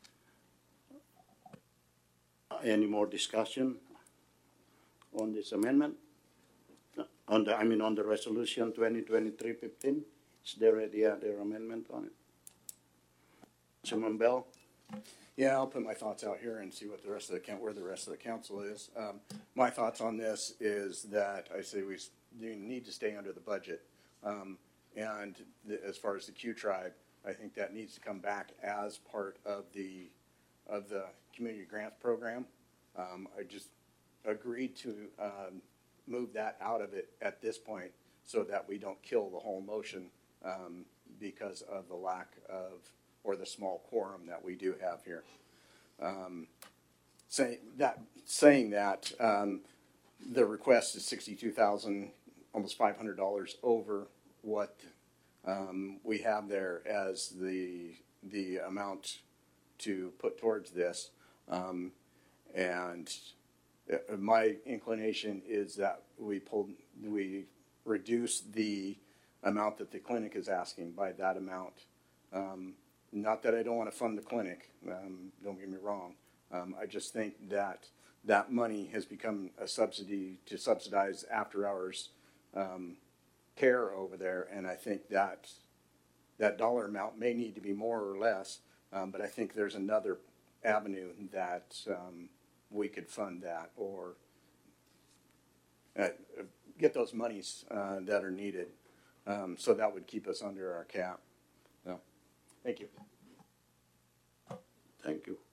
uh, any more discussion on this amendment? Uh, On the, I mean, on the resolution twenty twenty-three fifteen? Is there a, yeah, their amendment on it? Councilman Bell? Yeah, I'll put my thoughts out here and see what the rest of the count, where the rest of the council is. Um, my thoughts on this is that I say we s- you need to stay under the budget. Um, and the, as far as the Q tribe, I think that needs to come back as part of the of the community grants program. Um, I just agreed to um, move that out of it at this point so that we don't kill the whole motion um, because of the lack of, or the small quorum that we do have here. Um, say, that, saying that, um, the request is sixty-two thousand, almost five hundred dollars over what um, we have there as the the amount to put towards this. Um, and uh, my inclination is that we pull, we reduce the amount that the clinic is asking by that amount. Um, not that I don't want to fund the clinic. Um, don't get me wrong. Um, I just think that that money has become a subsidy to subsidize after hours um, care over there. And I think that that dollar amount may need to be more or less, um, but I think there's another avenue that um, we could fund that or uh, get those monies uh, that are needed. Um, so that would keep us under our cap. So, thank you. Thank you.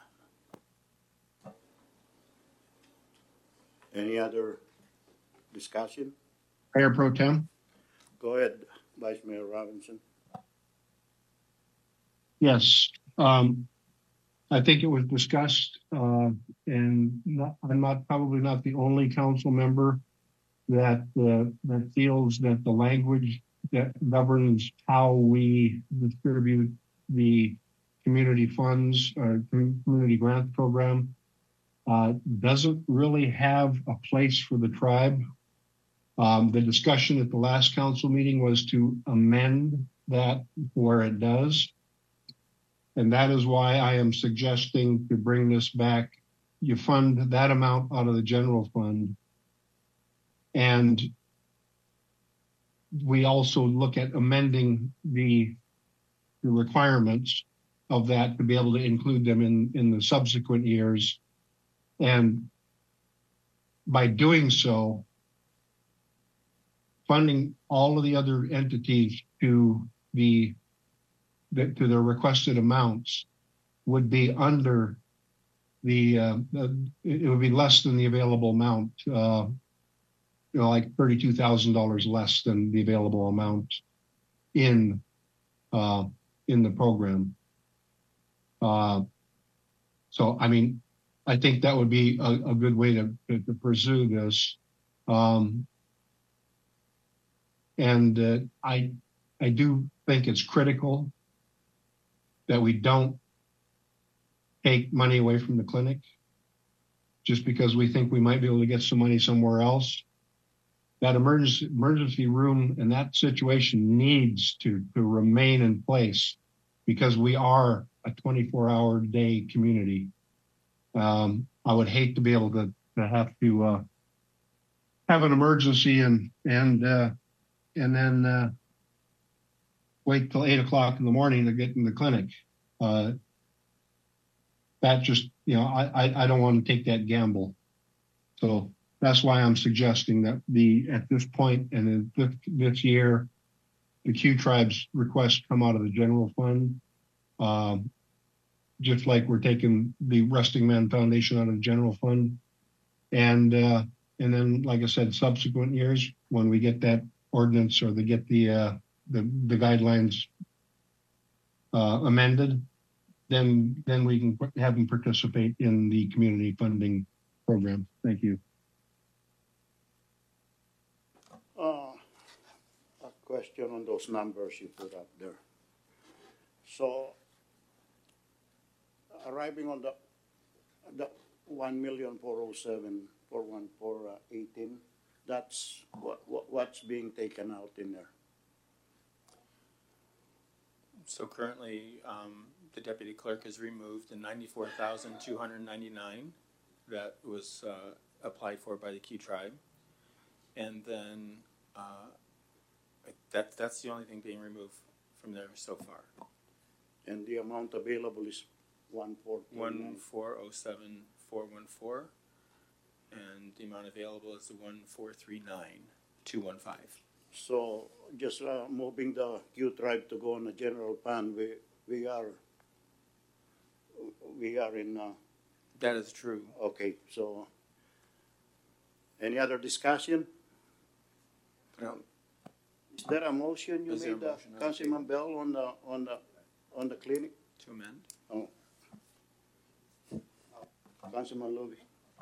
Any other discussion? Mayor Pro Tem? Go ahead, Vice Mayor Robinson. Yes. Um, I think it was discussed, uh, and not, I'm not probably not the only council member that uh, that feels that the language that governs how we distribute the community funds or community grant program uh, doesn't really have a place for the tribe. Um, the discussion at the last council meeting was to amend that where it does. And that is why I am suggesting to bring this back. You fund that amount out of the general fund. And we also look at amending the, the requirements of that to be able to include them in, in the subsequent years. And by doing so, funding all of the other entities to the, the to the requested amounts would be under the, uh, the it would be less than the available amount, uh, you know, like thirty-two thousand dollars less than the available amount in uh, in the program. Uh, so, I mean, I think that would be a, a good way to, to, to pursue this. Um, and uh, I, I do think it's critical that we don't take money away from the clinic just because we think we might be able to get some money somewhere else. That emergency emergency room in that situation needs to, to remain in place because we are a twenty-four hour day community. Um, I would hate to be able to, to have to uh, have an emergency and and uh, and then uh, wait till eight o'clock in the morning to get in the clinic. Uh, that just, you know, I, I, I don't want to take that gamble. So that's why I'm suggesting that the at this point and in this, this year, the Q Tribe's requests come out of the general fund. Um, just like we're taking the Resting Man Foundation out of the general fund. And uh, and then, like I said, subsequent years, when we get that ordinance or they get the uh, the, the guidelines uh, amended, then then we can have them participate in the community funding program. Thank you. Uh, a question on those numbers you put up there. So, arriving on the the one million four oh seven four one four eighteen, that's what, what what's being taken out in there. So currently, um, the deputy clerk has removed the ninety-four thousand two hundred ninety-nine that was uh, applied for by the Key Tribe, and then uh, that that's the only thing being removed from there so far. And the amount available is one four one four oh seven four one four, and the amount available is the one four three nine two one five. So just uh, moving the Q Tribe to go on the general fund, we we are we are in, uh, That is true. okay, so any other discussion? No. Is there a motion you Is there a made, uh, motion on the Councilman Bell, on the, on the, on the clinic? To amend? Oh. Councilman Lobby.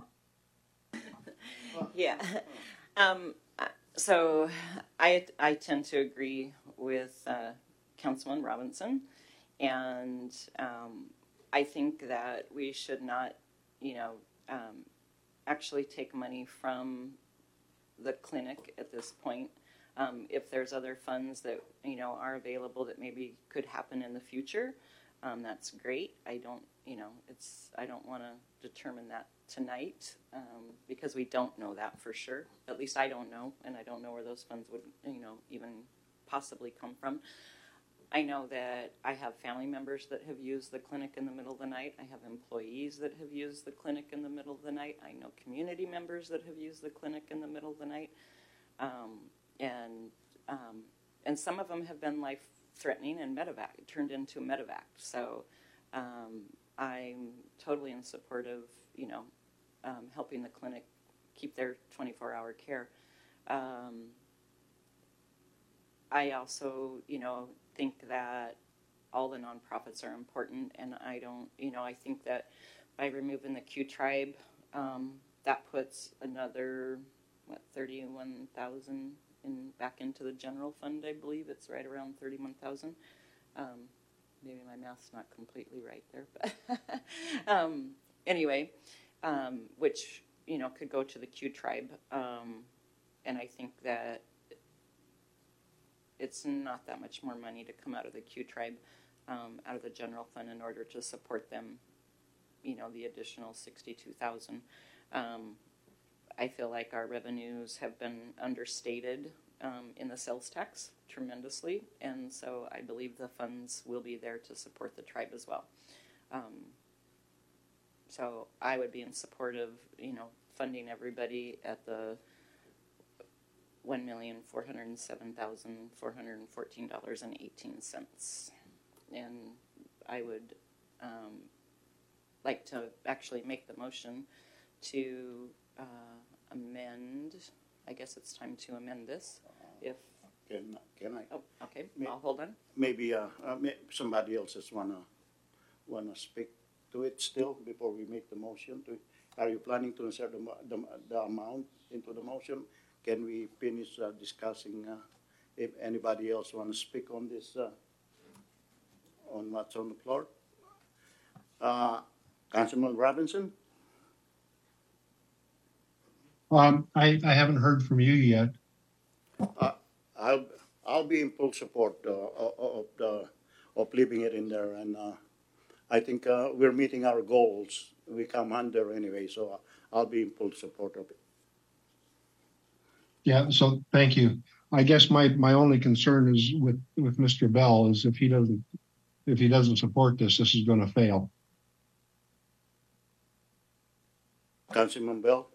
Yeah. Um, uh, so I, I tend to agree with uh, Councilman Robinson, and um, I think that we should not, you know, um, actually take money from the clinic at this point. Um, if there's other funds that, you know, are available that maybe could happen in the future, um, that's great. I don't, you know, it's, I don't want to determine that tonight um, because we don't know that for sure. At least I don't know, and I don't know where those funds would, you know, even possibly come from. I know that I have family members that have used the clinic in the middle of the night. I have employees that have used the clinic in the middle of the night. I know community members that have used the clinic in the middle of the night. Um, and um, and some of them have been life-threatening and medevac, turned into medevac. So um, I'm totally in support of, you know, um, helping the clinic keep their twenty-four hour care. Um, I also, you know, think that all the nonprofits are important, and I don't, you know, I think that by removing the Q Tribe, um, that puts another, what, thirty-one thousand in back into the general fund. I believe it's right around thirty-one thousand. Um, maybe my math's not completely right there, but um, anyway, um, which, you know, could go to the Q Tribe, um, and I think that it's not that much more money to come out of the Q Tribe, um, out of the general fund in order to support them, you know, the additional sixty-two thousand. Um, I feel like our revenues have been understated um, in the sales tax tremendously, and so I believe the funds will be there to support the tribe as well. Um, so I would be in support of, you know, funding everybody at the one million four hundred seven thousand four hundred fourteen dollars and eighteen cents. And I would um, like to actually make the motion to uh, amend, I guess it's time to amend this, if, Can, can I? oh, okay, May- I'll hold on. Maybe uh, uh, may, somebody else just wanna wanna speak to it still before we make the motion. To, are you planning to insert the, mo- the, the amount into the motion? Can we finish uh, discussing uh, if anybody else want to speak on this, uh, on what's on the floor? Uh, Councilman Robinson? Um, I, I haven't heard from you yet. Uh, I'll, I'll be in full support uh, of, the, of leaving it in there. And uh, I think uh, we're meeting our goals. We come under anyway, so I'll be in full support of it. Yeah, so thank you. I guess my, my only concern is with, with Mister Bell is if he doesn't, if he doesn't support this, this is going to fail. Councilman Bell?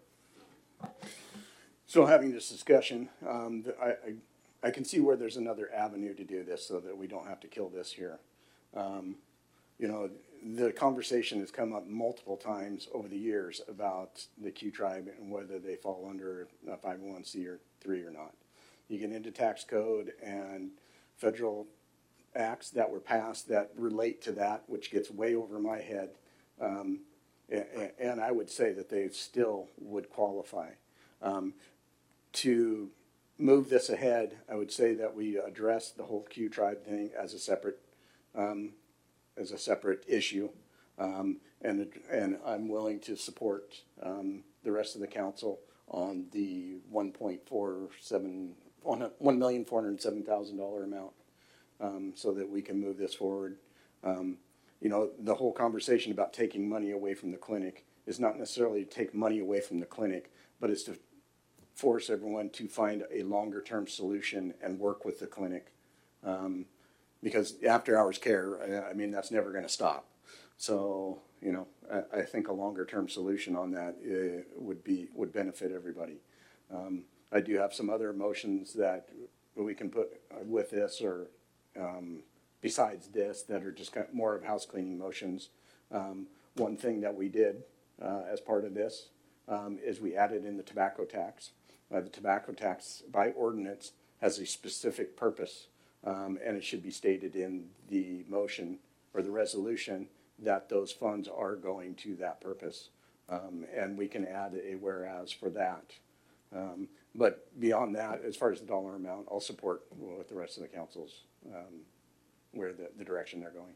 So having this discussion, um, I, I, I can see where there's another avenue to do this so that we don't have to kill this here. Um, you know, the conversation has come up multiple times over the years about the Q Tribe and whether they fall under a five oh one C or three or not. You get into tax code and federal acts that were passed that relate to that, which gets way over my head. Um, and, and I would say that they still would qualify. Um, to move this ahead, I would say that we address the whole Q Tribe thing as a separate um, as a separate issue, um, and and I'm willing to support um, the rest of the council on the one point four seven one million four hundred seven thousand dollar amount, um, so that we can move this forward. Um, you know, the whole conversation about taking money away from the clinic is not necessarily to take money away from the clinic, but it's to force everyone to find a longer term solution and work with the clinic. Um, Because after hours care, I mean, that's never going to stop. So, you know, I, I think a longer term solution on that uh, would be, would benefit everybody. Um, I do have some other motions that we can put with this or um, besides this that are just kind of more of house cleaning motions. Um, one thing that we did uh, as part of this um, is we added in the tobacco tax. Uh, the tobacco tax by ordinance has a specific purpose, um, and it should be stated in the motion or the resolution that those funds are going to that purpose. Um, and we can add a whereas for that. Um, but beyond that, as far as the dollar amount, I'll support with the rest of the councils um, where the, the direction they're going.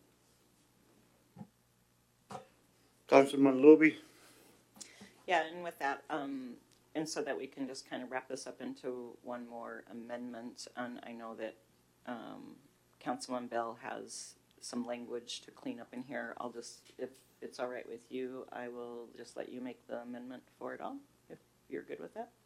Councilman Luby? Yeah, and with that, um, and so that we can just kind of wrap this up into one more amendment, and I know that um, Councilman Bell has some language to clean up in here. I'll just, if it's all right with you, I will just let you make the amendment for it all, if you're good with that.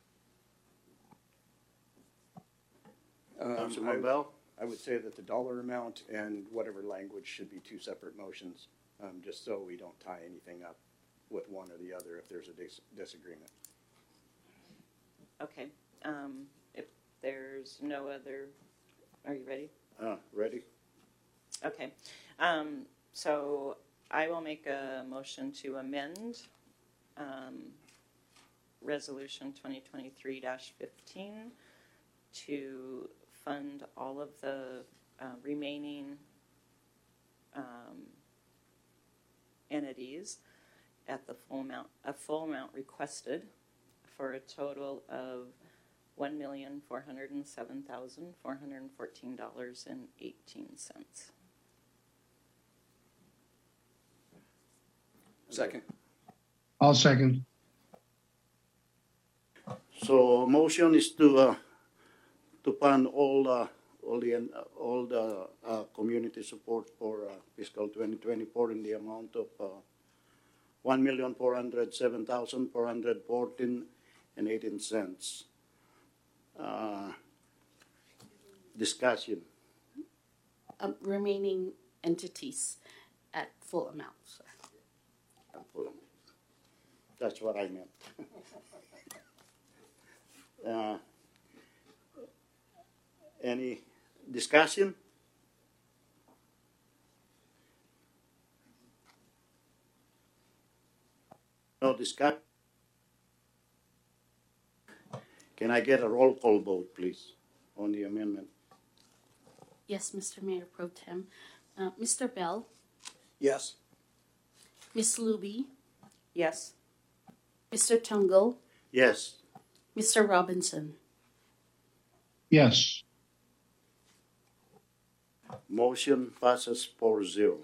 Um, Councilman I, Bell? I would say that the dollar amount and whatever language should be two separate motions, um, just so we don't tie anything up with one or the other if there's a dis disagreement. Okay. Um, if there's no other, are you ready? Uh, ready? Okay. Um, so I will make a motion to amend um, Resolution twenty twenty-three dash fifteen to fund all of the uh, remaining um, entities at the full amount, a full amount requested, for a total of one million four hundred seven thousand four hundred fourteen dollars and eighteen cents. Second. I'll second. So motion is to uh, to fund all uh, all the uh, all the uh, community support for uh, fiscal twenty twenty-four in the amount of uh, one million four hundred seven thousand four hundred fourteen and eighteen cents. Uh, discussion. Um, remaining entities at full amount, sir. That's what I meant. uh, any discussion? No discussion? Can I get a roll call vote, please, on the amendment? Yes, Mister Mayor Pro Tem. Uh, Mister Bell, Yes. Miss Luby, Yes. Mister Tungle, Yes. Mister Robinson. Yes. Motion passes four zero.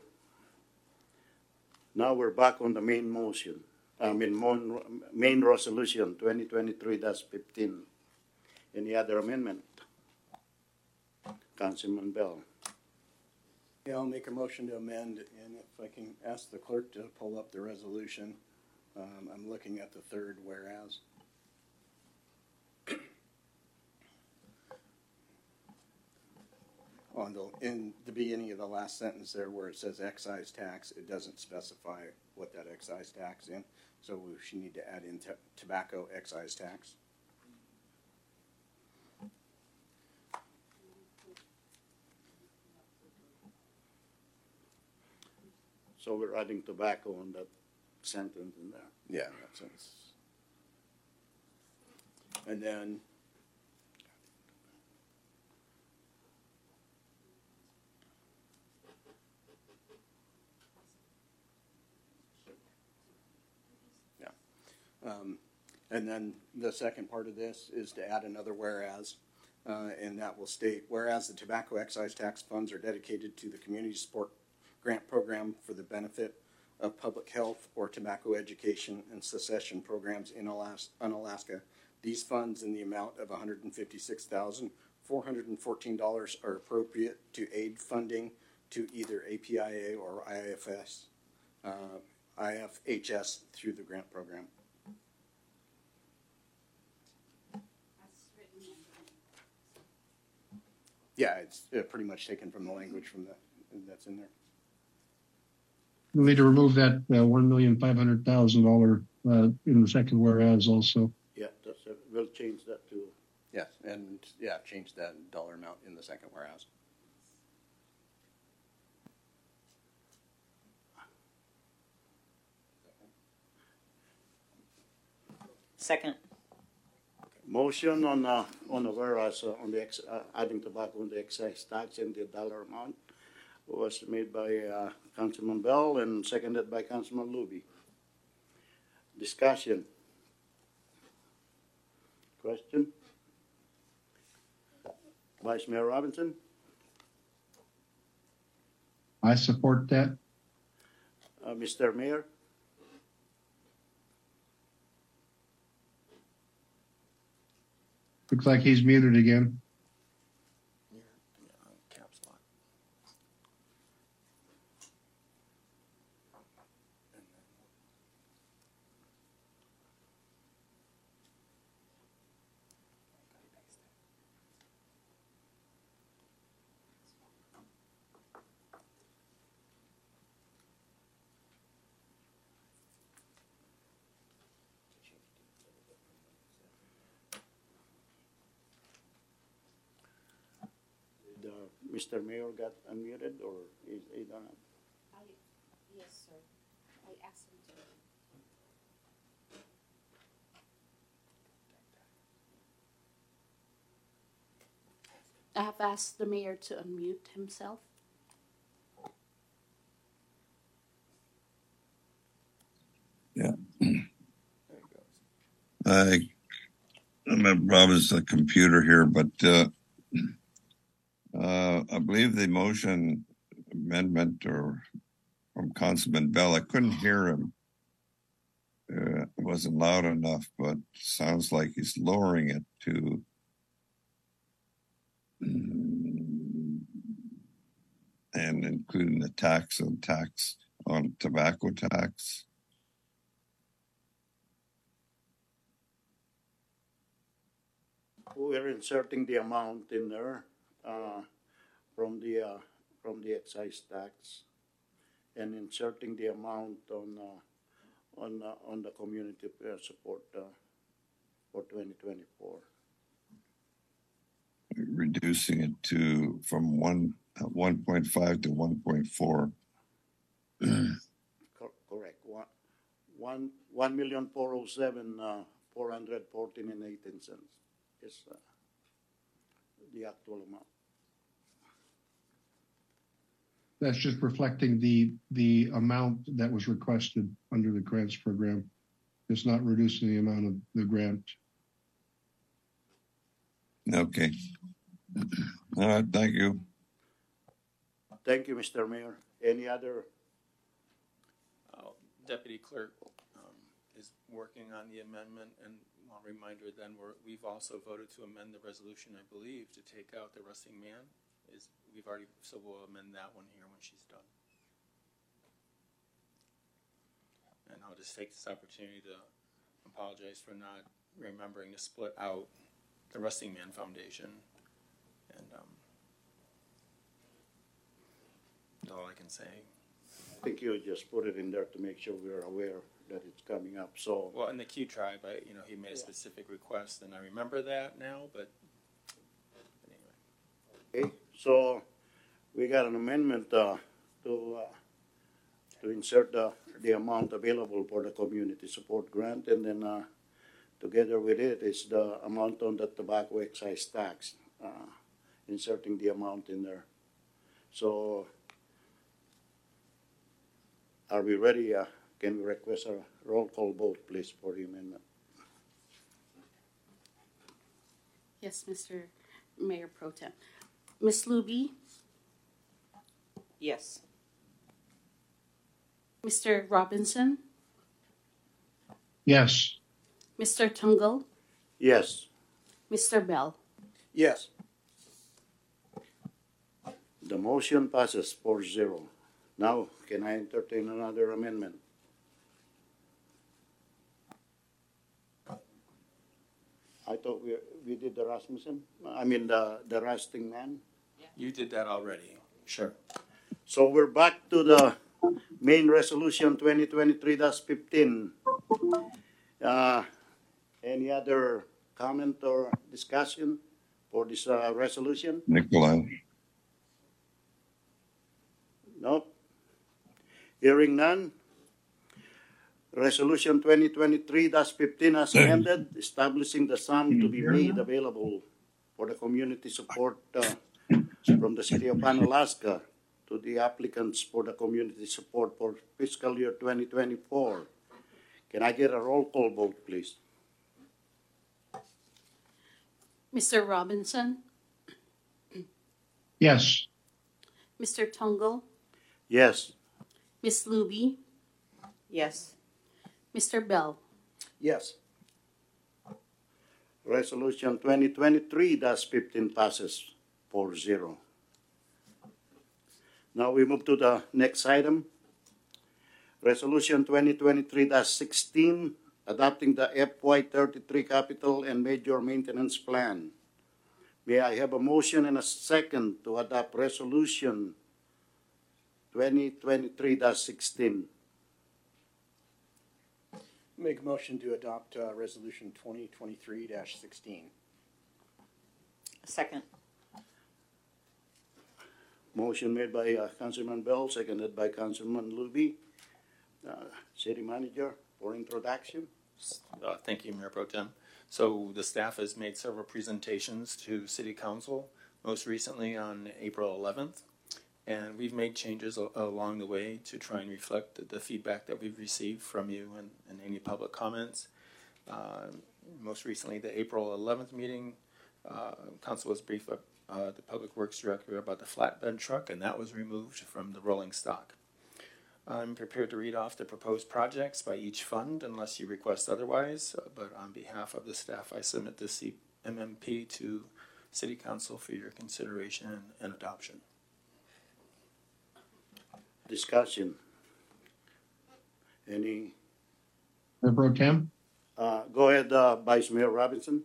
Now we're back on the main motion. I mean, mon, main resolution twenty twenty-three dash fifteen. Any other amendment? Councilman Bell. Yeah, I'll make a motion to amend, and if I can ask the clerk to pull up the resolution. Um, I'm looking at the third whereas. On the, in the beginning of the last sentence there where it says excise tax, it doesn't specify what that excise tax in, so we should need to add in t tobacco excise tax. So we're adding tobacco on that sentence in there. Yeah, in that sense. And then yeah. Um, and then the second part of this is to add another whereas, uh, and that will state, whereas the tobacco excise tax funds are dedicated to the community support grant program for the benefit of public health or tobacco education and cessation programs in Alaska, in Alaska. These funds in the amount of one hundred fifty-six thousand four hundred fourteen dollars are appropriate to aid funding to either A P I A or I F S, uh, I F H S through the grant program. Yeah, it's uh, pretty much taken from the language from the that's in there. We need to remove that uh, one million five hundred thousand dollar uh, in the second whereas also. Yeah, that's a, we'll change that to. Yes, and yeah, change that dollar amount in the second whereas. Second. Motion on, uh, on the whereas, uh, on the ex, uh, adding tobacco on the excise tax and the dollar amount was made by, uh, Councilman Bell and seconded by Councilman Luby. Discussion. Question? Vice Mayor Robinson? I support that. Uh, Mister Mayor? Looks like he's muted again. Caps lock. Did, uh, Mister Mayor got unmuted or is he done? I, yes, sir. I asked him to. I have asked the mayor to unmute himself. Yeah. I, I'm at Rob's uh, computer here, but uh, uh, I believe the motion amendment or from Councilman Bell, I couldn't hear him. Uh, it wasn't loud enough, but sounds like he's lowering it to mm, and including the tax on tax on tobacco tax. We're inserting the amount in there, uh, from the, uh, from the excise tax and inserting the amount on, uh, on, uh, on the community uh, support, uh, for twenty twenty-four. Reducing it to from one uh, one point five to one point four. Cor- correct, one, one, one million four oh seven, uh, four hundred fourteen and eighteen cents is, uh, the actual amount. That's just reflecting the, the amount that was requested under the grants program. It's not reducing the amount of the grant. Okay. All right, thank you. Thank you, Mister Mayor. Any other? Uh, Deputy Clerk um, is working on the amendment, and I'll remind her then we're, we've also voted to amend the resolution, I believe, to take out the rusting man. Is we've already, so we'll amend that one here when she's done. And I'll just take this opportunity to apologize for not remembering to split out the Rusting Man Foundation, and um, that's all I can say. I think you just put it in there to make sure we're aware that it's coming up. So, Well, in the Q tribe, I, you know, he made a specific request, and I remember that now, but anyway. okay, so we got an amendment uh, to uh, to insert the the amount available for the community support grant, and then uh, together with it is the amount on the tobacco excise tax, uh, inserting the amount in there. So, are we ready? Uh, can we request a roll call vote, please, for the amendment? Yes, Mister Mayor Pro Tem. Miz Luby, Yes. Mister Robinson, Yes. Mister Tungle, Yes. Mister Bell. Yes. The motion passes four zero. Now, can I entertain another amendment? I thought we we did the Rasmussen. I mean the the Rusting Man. You did that already. Sure. So we're back to the main resolution twenty twenty-three dash fifteen. Uh, any other comment or discussion for this uh, resolution? Nikolai. No. Hearing none. Resolution twenty twenty-three fifteen as amended, establishing the sum to be made available for the community support uh, from the City of Alaska to the applicants for the community support for fiscal year twenty twenty-four. Can I get a roll call vote, please? Mister Robinson, Yes. Mister Tungle, Yes. Miss Luby, Yes. Mister Bell. Yes. Resolution twenty twenty-three fifteen passes four zero. Now we move to the next item. Resolution twenty twenty-three sixteen, adopting the F Y thirty-three Capital and Major Maintenance Plan. May I have a motion and a second to adopt Resolution twenty twenty-three sixteen? Make a motion to adopt uh, Resolution twenty twenty-three sixteen. Second. Motion made by uh, Councilman Bell, seconded by Councilman Luby. Uh, City Manager, for introduction. Uh, thank you, Mayor Pro Tem. So the staff has made several presentations to City Council, most recently on April eleventh. And we've made changes a- along the way to try and reflect the, the feedback that we've received from you and, and any public comments. Uh, most recently, the April eleventh meeting, uh, Council was briefed by uh, the Public Works Director about the flatbed truck, and that was removed from the rolling stock. I'm prepared to read off the proposed projects by each fund unless you request otherwise, uh, but on behalf of the staff, I submit the C M M P to City Council for your consideration and adoption. Discussion. Any? Mayor Pro Tem? Uh, go ahead, uh, Vice Mayor Robinson.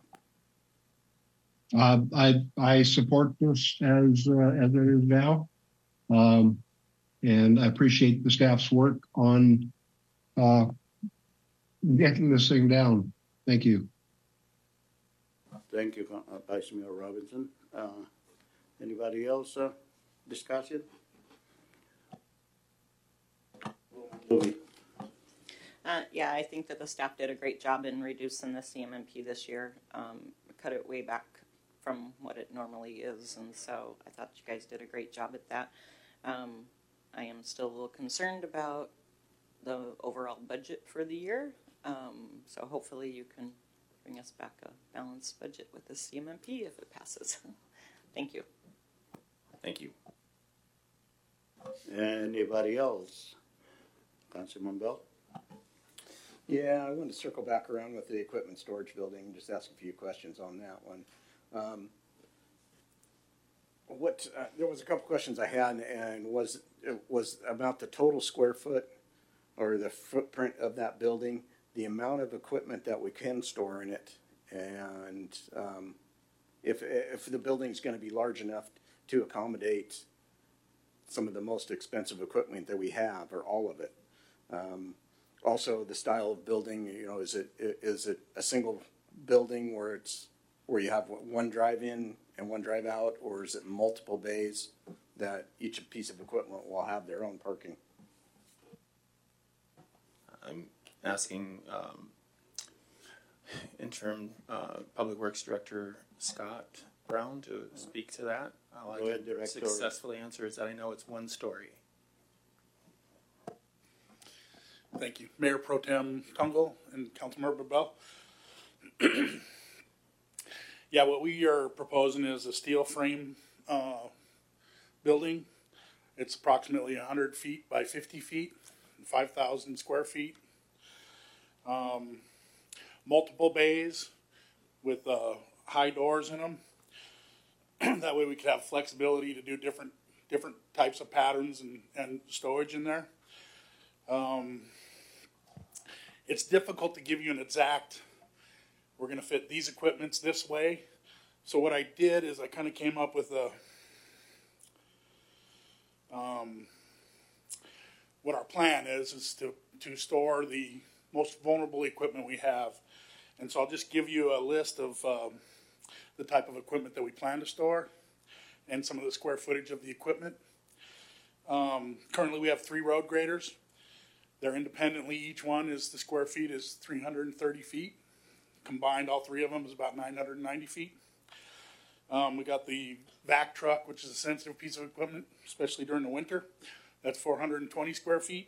Uh, I, I support this as, uh, as it is now. Um, and I appreciate the staff's work on, uh, getting this thing down. Thank you. Thank you, uh, Vice Mayor Robinson. Uh, anybody else, uh, discussion? Luby. Uh, yeah, I think that the staff did a great job in reducing the C M M P this year. Um, cut it way back from what it normally is, and so I thought you guys did a great job at that. Um, I am still a little concerned about the overall budget for the year, um, so hopefully you can bring us back a balanced budget with the C M M P if it passes. Thank you. Thank you. Anybody else? Councilman Bell? Yeah, I wanted to circle back around with the equipment storage building and just ask a few questions on that one. Um, what uh, there was a couple questions I had, and was it was about the total square foot or the footprint of that building, the amount of equipment that we can store in it, and um, if if the building's going to be large enough to accommodate some of the most expensive equipment that we have, or all of it. Um, also, the style of building, you know, is it is it a single building where it's where you have one drive-in and one drive-out, or is it multiple bays that each piece of equipment will have their own parking? I'm asking um, interim uh, Public Works Director Scott Brown to speak to that. All I Go ahead, can Director. successfully answer is that I know it's one story. Thank you. Mayor Pro Tem Tungle and Councilmember Bell. Yeah, what we are proposing is a steel frame uh, building. It's approximately one hundred feet by fifty feet, five thousand square feet. Um, multiple bays with uh, high doors in them. That way we could have flexibility to do different different types of patterns and, and storage in there. Um, it's difficult to give you an exact, we're going to fit these equipments this way. So what I did is I kind of came up with a, um, what our plan is, is to, to store the most vulnerable equipment we have. And so I'll just give you a list of um, the type of equipment that we plan to store and some of the square footage of the equipment. Um, currently we have three road graders. They're independently, each one is, the square feet is three hundred thirty feet. Combined, all three of them is about nine hundred ninety feet. Um, we got the vac truck, which is a sensitive piece of equipment, especially during the winter. That's four hundred twenty square feet.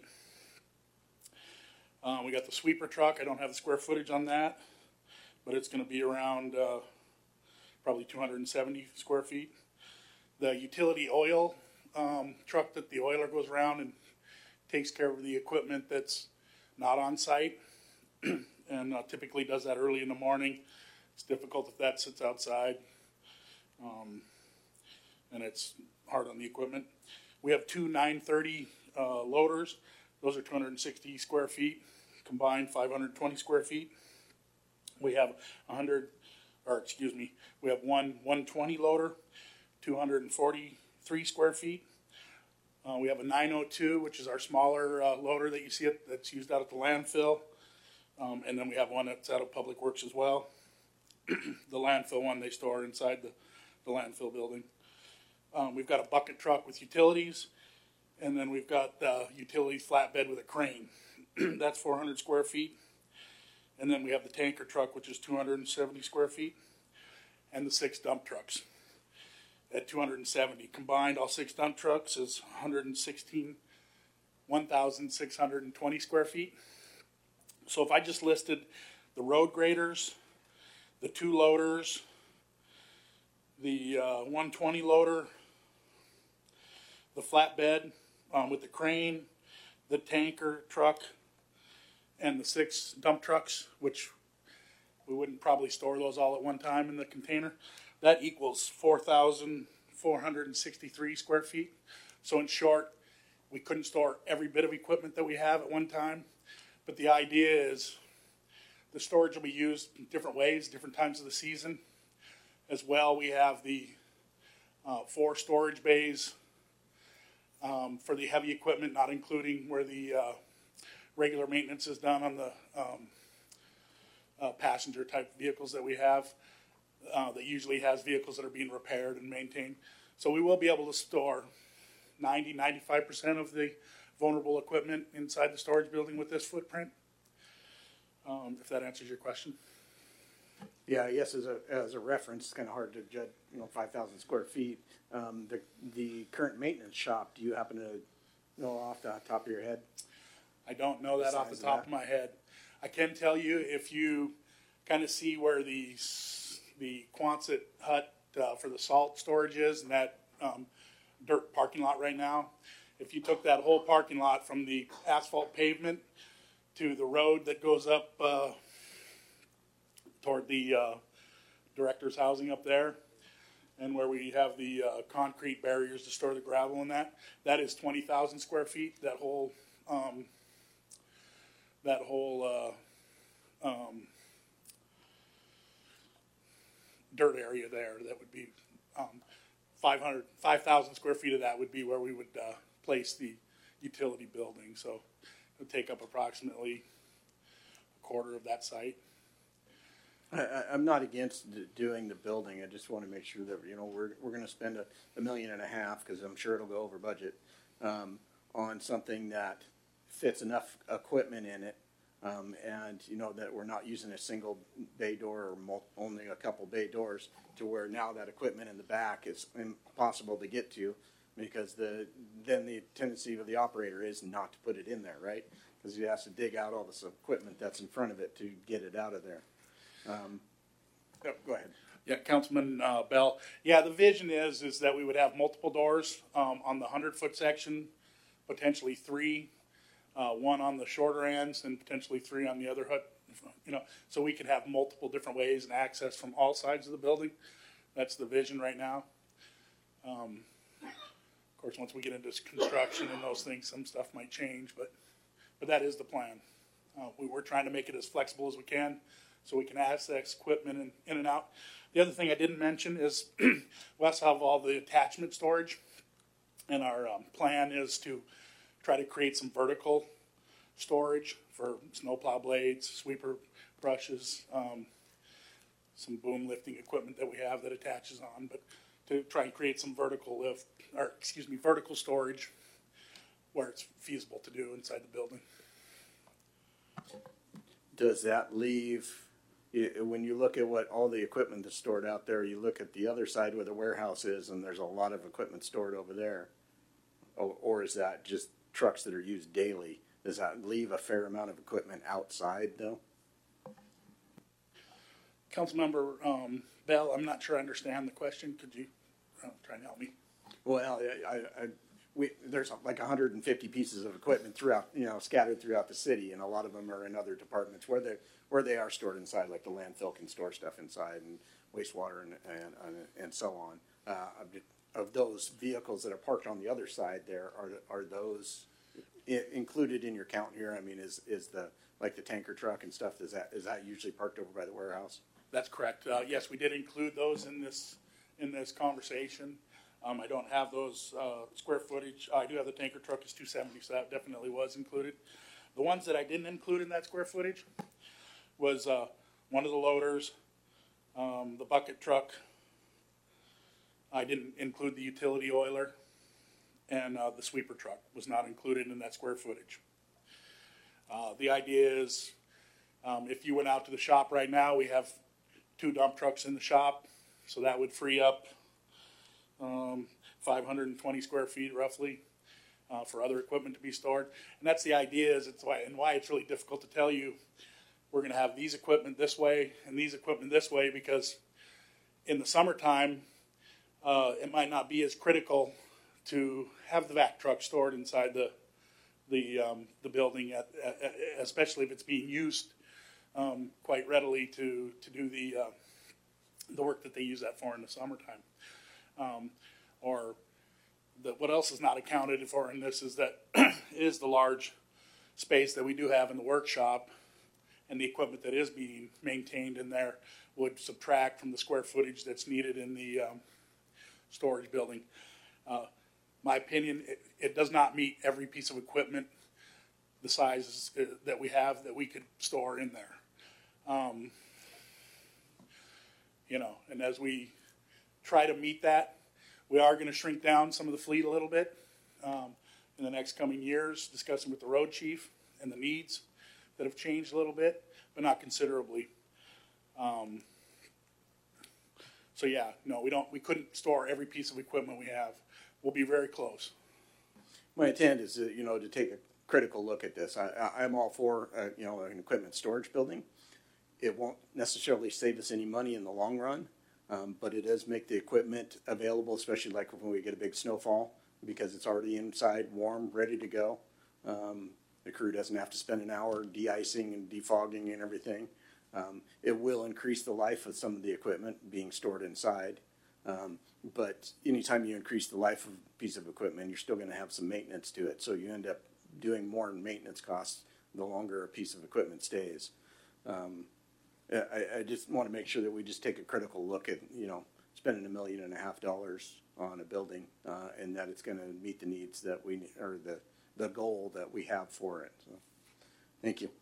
Uh, we got the sweeper truck. I don't have the square footage on that, but it's going to be around uh, probably two hundred seventy square feet. The utility oil um, truck that the oiler goes around and takes care of the equipment that's not on site, and uh, typically does that early in the morning. It's difficult if that sits outside, um, and it's hard on the equipment. We have two nine thirty uh, loaders. Those are two hundred sixty square feet, combined five hundred twenty square feet. We have one hundred, or excuse me, we have one one twenty loader, two hundred forty-three square feet. Uh, we have a nine oh two, which is our smaller uh, loader that you see it, that's used out at the landfill. Um, and then we have one that's out of Public Works as well. The landfill one they store inside the, the landfill building. Um, we've got a bucket truck with utilities, and then we've got the utility flatbed with a crane. That's four hundred square feet. And then we have the tanker truck, which is two hundred seventy square feet, and the six dump trucks at two hundred seventy. Combined, all six dump trucks is one hundred sixteen, one thousand six hundred twenty square feet. So if I just listed the road graders, the two loaders, the uh, one twenty loader, the flatbed um, with the crane, the tanker truck, and the six dump trucks, which we wouldn't probably store those all at one time in the container, that equals four thousand four hundred sixty-three square feet. So in short, we couldn't store every bit of equipment that we have at one time, but the idea is the storage will be used in different ways, different times of the season. As well, we have the uh, four storage bays um, for the heavy equipment, not including where the uh, regular maintenance is done on the um, uh, passenger type vehicles that we have. Uh, that usually has vehicles that are being repaired and maintained. So we will be able to store ninety, ninety-five percent of the vulnerable equipment inside the storage building with this footprint, um, if that answers your question. Yeah, yes, as a, as a reference, it's kind of hard to judge, you know, five thousand square feet. Um, the, the current maintenance shop, do you happen to know off the top of your head? I don't know that off the top of, of my head. I can tell you, if you kind of see where the the Quonset hut uh, for the salt storage is, and that um, dirt parking lot right now, if you took that whole parking lot from the asphalt pavement to the road that goes up uh, toward the uh, director's housing up there, and where we have the uh, concrete barriers to store the gravel in that, that is twenty thousand square feet, that whole um, that whole uh, um, dirt area there. That would be um, five hundred, five thousand square feet of that would be where we would uh, place the utility building. So it would take up approximately a quarter of that site. I, I'm not against doing the building. I just want to make sure that, you know, we're, we're going to spend a, a million and a half, because I'm sure it'll go over budget, um, on something that fits enough equipment in it. Um, and, you know, that we're not using a single bay door or mul- only a couple bay doors, to where now that equipment in the back is impossible to get to, because the then the tendency of the operator is not to put it in there, right? Because he has to dig out all this equipment that's in front of it to get it out of there. Um, oh, go ahead. Yeah, Councilman uh, Bell. Yeah, the vision is is that we would have multiple doors um, on the hundred-foot section, potentially three. Uh, one on the shorter ends and potentially three on the other hut, you know, so we could have multiple different ways and access from all sides of the building. That's the vision right now. Um, of course, once we get into construction and those things, some stuff might change, but but that is the plan. Uh, we, we're trying to make it as flexible as we can, so we can access equipment in, in and out. The other thing I didn't mention is we also have all the attachment storage, and our um, plan is to try to create some vertical storage for snowplow blades, sweeper brushes, um, some boom lifting equipment that we have that attaches on, but to try and create some vertical lift, or excuse me, vertical storage where it's feasible to do inside the building. does that leave, when you look at what all the equipment that's stored out there, you look at the other side where the warehouse is and there's a lot of equipment stored over there? Or, or is that just trucks that are used daily? Does that leave a fair amount of equipment outside though? Councilmember um, Bell, I'm not sure I understand the question. Could you uh, try and help me? Well, I, I, I we, there's like one hundred fifty pieces of equipment throughout, you know, scattered throughout the city, and a lot of them are in other departments where they where they are stored inside, like the landfill can store stuff inside, and wastewater and and and, and so on. Uh, of, of those vehicles that are parked on the other side, there are are those I- included in your count here? I mean, is is the like the tanker truck and stuff? Is that is that usually parked over by the warehouse? That's correct. Uh, yes, we did include those in this in this conversation. Um, I don't have those uh, square footage. I do have the tanker truck, it's two seventy, so that definitely was included. The ones that I didn't include in that square footage was uh, one of the loaders, um, the bucket truck. I didn't include the utility oiler, and uh, the sweeper truck was not included in that square footage. Uh, the idea is, um, if you went out to the shop right now, we have two dump trucks in the shop, so that would free up um, five hundred twenty square feet roughly uh, for other equipment to be stored. And that's the idea, is it's why, and why it's really difficult to tell you we're going to have these equipment this way and these equipment this way, because in the summertime uh, it might not be as critical to have the vac truck stored inside the the um, the building, at, at, especially if it's being used um, quite readily to to do the uh, the work that they use that for in the summertime. Um, or the, what else is not accounted for in this is that is the large space that we do have in the workshop, and the equipment that is being maintained in there would subtract from the square footage that's needed in the um, storage building. Uh, my opinion, it, it does not meet every piece of equipment the sizes uh, that we have that we could store in there. Um, you know, and as we try to meet that, we are going to shrink down some of the fleet a little bit um, in the next coming years, discussing with the road chief and the needs that have changed a little bit, but not considerably. Um, so yeah, no, we don't. We couldn't store every piece of equipment we have. We'll be very close. My intent is, uh, you know, to take a critical look at this. I, I, I'm all for, uh, you know, an equipment storage building. It won't necessarily save us any money in the long run, um, but it does make the equipment available, especially like when we get a big snowfall, because it's already inside, warm, ready to go. Um, the crew doesn't have to spend an hour de-icing and defogging and everything. Um, it will increase the life of some of the equipment being stored inside. Um, but anytime you increase the life of a piece of equipment, you're still going to have some maintenance to it. So you end up doing more in maintenance costs the longer a piece of equipment stays. Um, I, I just want to make sure that we just take a critical look at, you know, spending a million and a half dollars on a building, uh, and that it's going to meet the needs that we, or the, the goal that we have for it. So, thank you.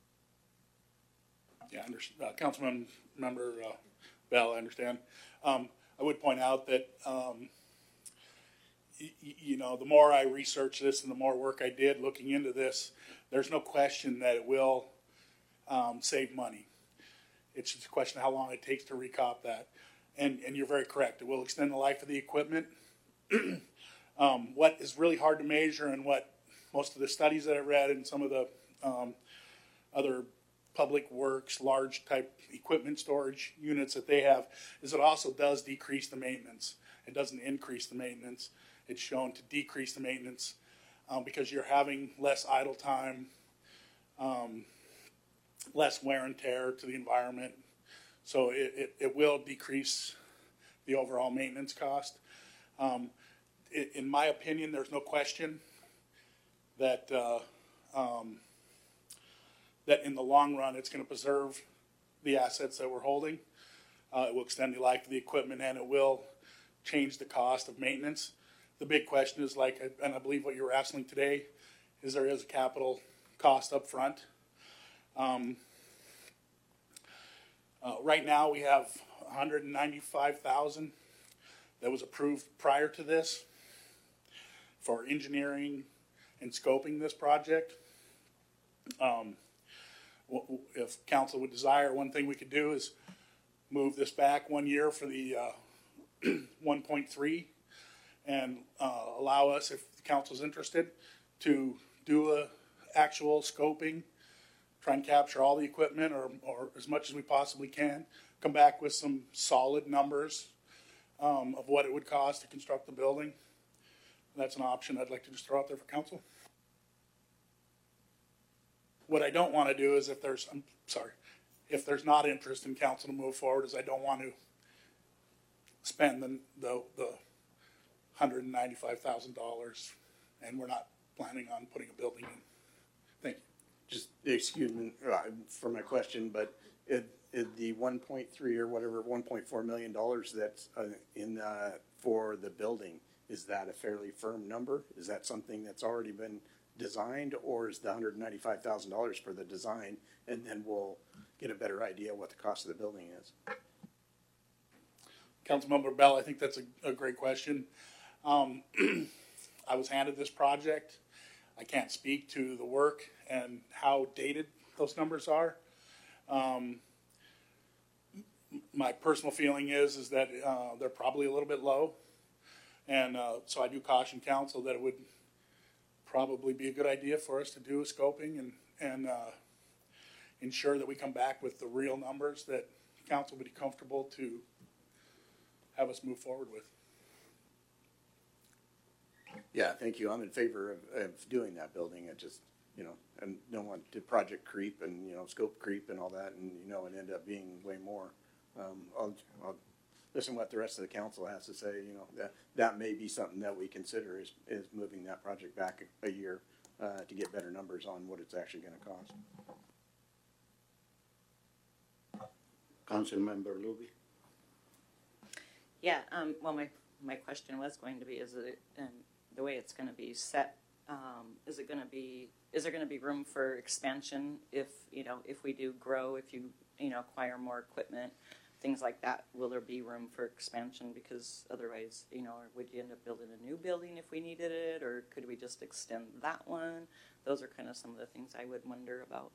Yeah, under, uh, Councilman Member uh, Bell, I understand. Um, I would point out that, um, y- you know, the more I research this and the more work I did looking into this, there's no question that it will um, save money. It's just a question of how long it takes to recop that. And, and you're very correct. It will extend the life of the equipment. um, what is really hard to measure, and what most of the studies that I read and some of the um, other public works, large type equipment storage units that they have, is it also does decrease the maintenance. It doesn't increase the maintenance. It's shown to decrease the maintenance um, because you're having less idle time, um, less wear and tear to the environment. So it, it, it will decrease the overall maintenance cost. Um, it, in my opinion, there's no question that uh, um, that in the long run, it's going to preserve the assets that we're holding. Uh, it will extend the life of the equipment, and it will change the cost of maintenance. The big question is, like, and I believe what you were asking today, is there is a capital cost up front. Um, uh, right now, we have one hundred ninety-five thousand dollars that was approved prior to this for engineering and scoping this project. Um, w- w- if council would desire, one thing we could do is move this back one year for the uh, one point three and uh, allow us, if the council's interested, to do a actual scoping, try and capture all the equipment or, or as much as we possibly can, come back with some solid numbers um, of what it would cost to construct the building. That's an option I'd like to just throw out there for council. What I don't want to do is if there's, I'm sorry, if there's not interest in council to move forward, is I don't want to spend the, the, the one hundred ninety-five thousand dollars and we're not planning on putting a building in. Thank you. Just excuse me uh, for my question, but it, it, the one point three or whatever, one point four million dollars that's uh, in uh, for the building, is that a fairly firm number? Is that something that's already been designed, or is the one hundred ninety-five thousand dollars for the design, and then we'll get a better idea what the cost of the building is? Councilmember Bell, I think that's a, a great question. Um, I was handed this project. I can't speak to the work and how dated those numbers are. Um, my personal feeling is is that uh, they're probably a little bit low, and uh, so I do caution council that it would probably be a good idea for us to do a scoping and and uh, ensure that we come back with the real numbers that council would be comfortable to have us move forward with. Yeah, thank you. I'm in favor of, of doing that building. I just, you know, and don't want to project creep and, you know, scope creep and all that, and, you know, and end up being way more. Um, I'll, I'll listen to what the rest of the council has to say. You know, that that may be something that we consider is, is moving that project back a, a year uh, to get better numbers on what it's actually going to cost. Councilmember Luby. Yeah, um, well, my, my question was going to be, is it, and the way it's going to be set, um, is it going to be, is there going to be room for expansion if, you know, if we do grow, if you, you know, acquire more equipment, things like that? Will there be room for expansion? Because otherwise, you know, would you end up building a new building if we needed it, or could we just extend that one? Those are kind of some of the things I would wonder about.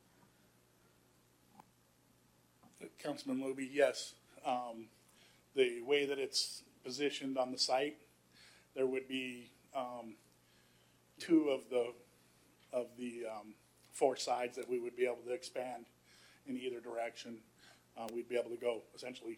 Councilman Luby, yes. Um, the way that it's positioned on the site, there would be um, two of the of the um, four sides that we would be able to expand in either direction. Uh, we'd be able to go essentially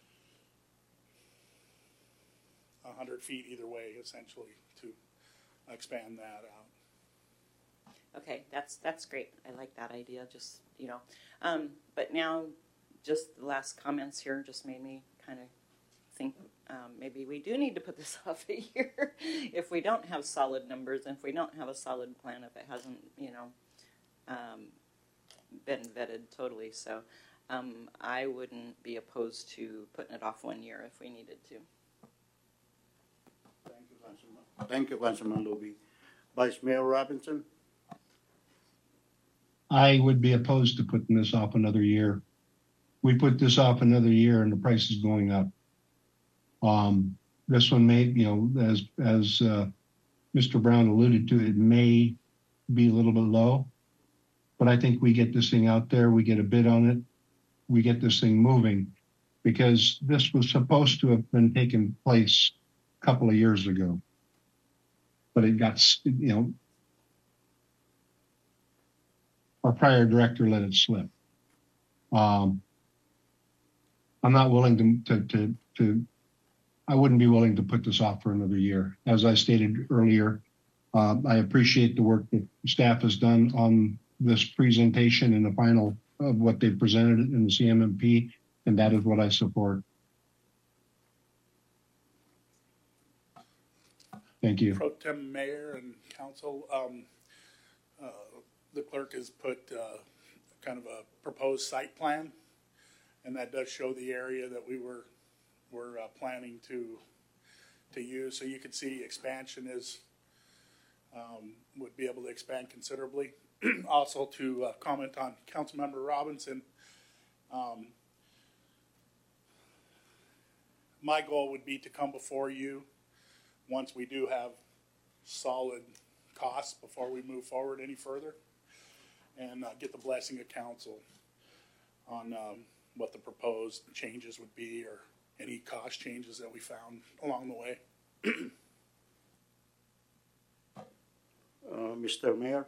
one hundred feet either way, essentially, to expand that out. Okay, that's that's great. I like that idea. Just, you know, um, but now, just the last comments here just made me kind of think um, maybe we do need to put this off a year if we don't have solid numbers and if we don't have a solid plan, if it hasn't, you know, um, been vetted totally. So um, I wouldn't be opposed to putting it off one year if we needed to. Thank you, Councilman. Thank you, Councilman Luby. Vice Mayor Robinson. I would be opposed to putting this off another year. We put this off another year and the price is going up. Um, this one may, you know, as, as, uh, Mister Brown alluded to, it may be a little bit low, but I think we get this thing out there, we get a bid on it, we get this thing moving, because this was supposed to have been taking place a couple of years ago, but it got, you know, our prior director let it slip. Um, I'm not willing to, to, to, to, I wouldn't be willing to put this off for another year. As I stated earlier, uh, I appreciate the work that staff has done on this presentation and the final of what they've presented in the C M M P, and that is what I support. Thank you. Pro Tem Mayor and Council, um, uh, the clerk has put uh, kind of a proposed site plan, and that does show the area that we were were uh, planning to to use. So you can see expansion is um, would be able to expand considerably. Also, to uh, comment on Councilmember Robinson, um, my goal would be to come before you once we do have solid costs before we move forward any further. and uh, get the blessing of council on um, what the proposed changes would be or any cost changes that we found along the way. Uh, Mister Mayor?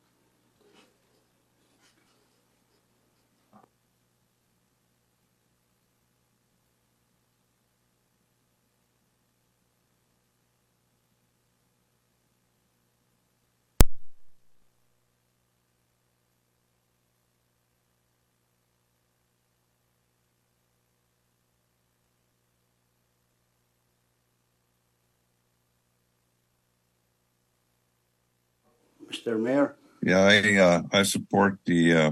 Mister Mayor? Yeah, I uh, I support the uh,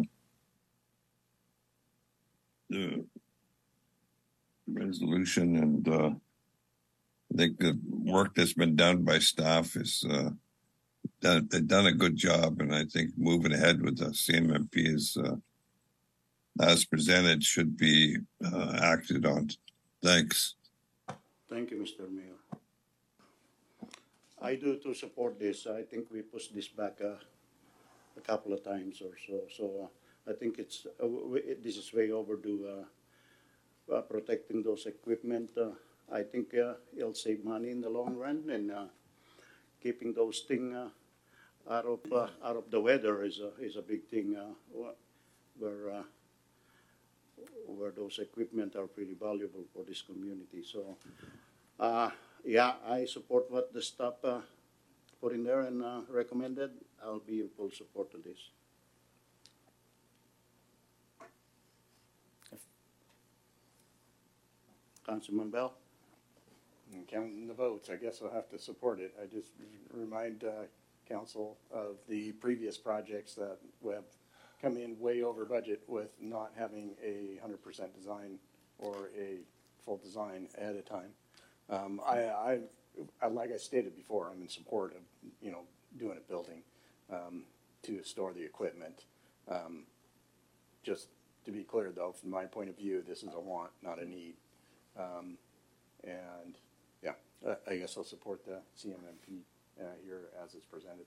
the resolution, and uh, I think the work that's been done by staff is uh, done. They've done a good job, and I think moving ahead with the C M M P is uh, as presented should be uh, acted on. Thanks. Thank you, Mister Mayor. I do to support this. I think we pushed this back uh, a couple of times or so. So uh, I think it's uh, w- this is way overdue. Uh, uh, protecting those equipment, uh, I think uh, it'll save money in the long run, and uh, keeping those things uh, out of uh, out of the weather is a is a big thing. Uh, where uh, where those equipment are pretty valuable for this community. So. Uh, Yeah, I support what the staff uh, put in there and uh, recommended. I'll be in full support of this. Councilman Bell? And counting the votes, I guess I'll have to support it. I just remind uh, council of the previous projects that have come in way over budget with not having a hundred percent design or a full design ahead of time. Um, I, I, I, like I stated before, I'm in support of, you know, doing a building um, to store the equipment. Um, just to be clear, though, from my point of view, this is a want, not a need. Um, and, yeah, uh, I guess I'll support the C M M P uh, here as it's presented.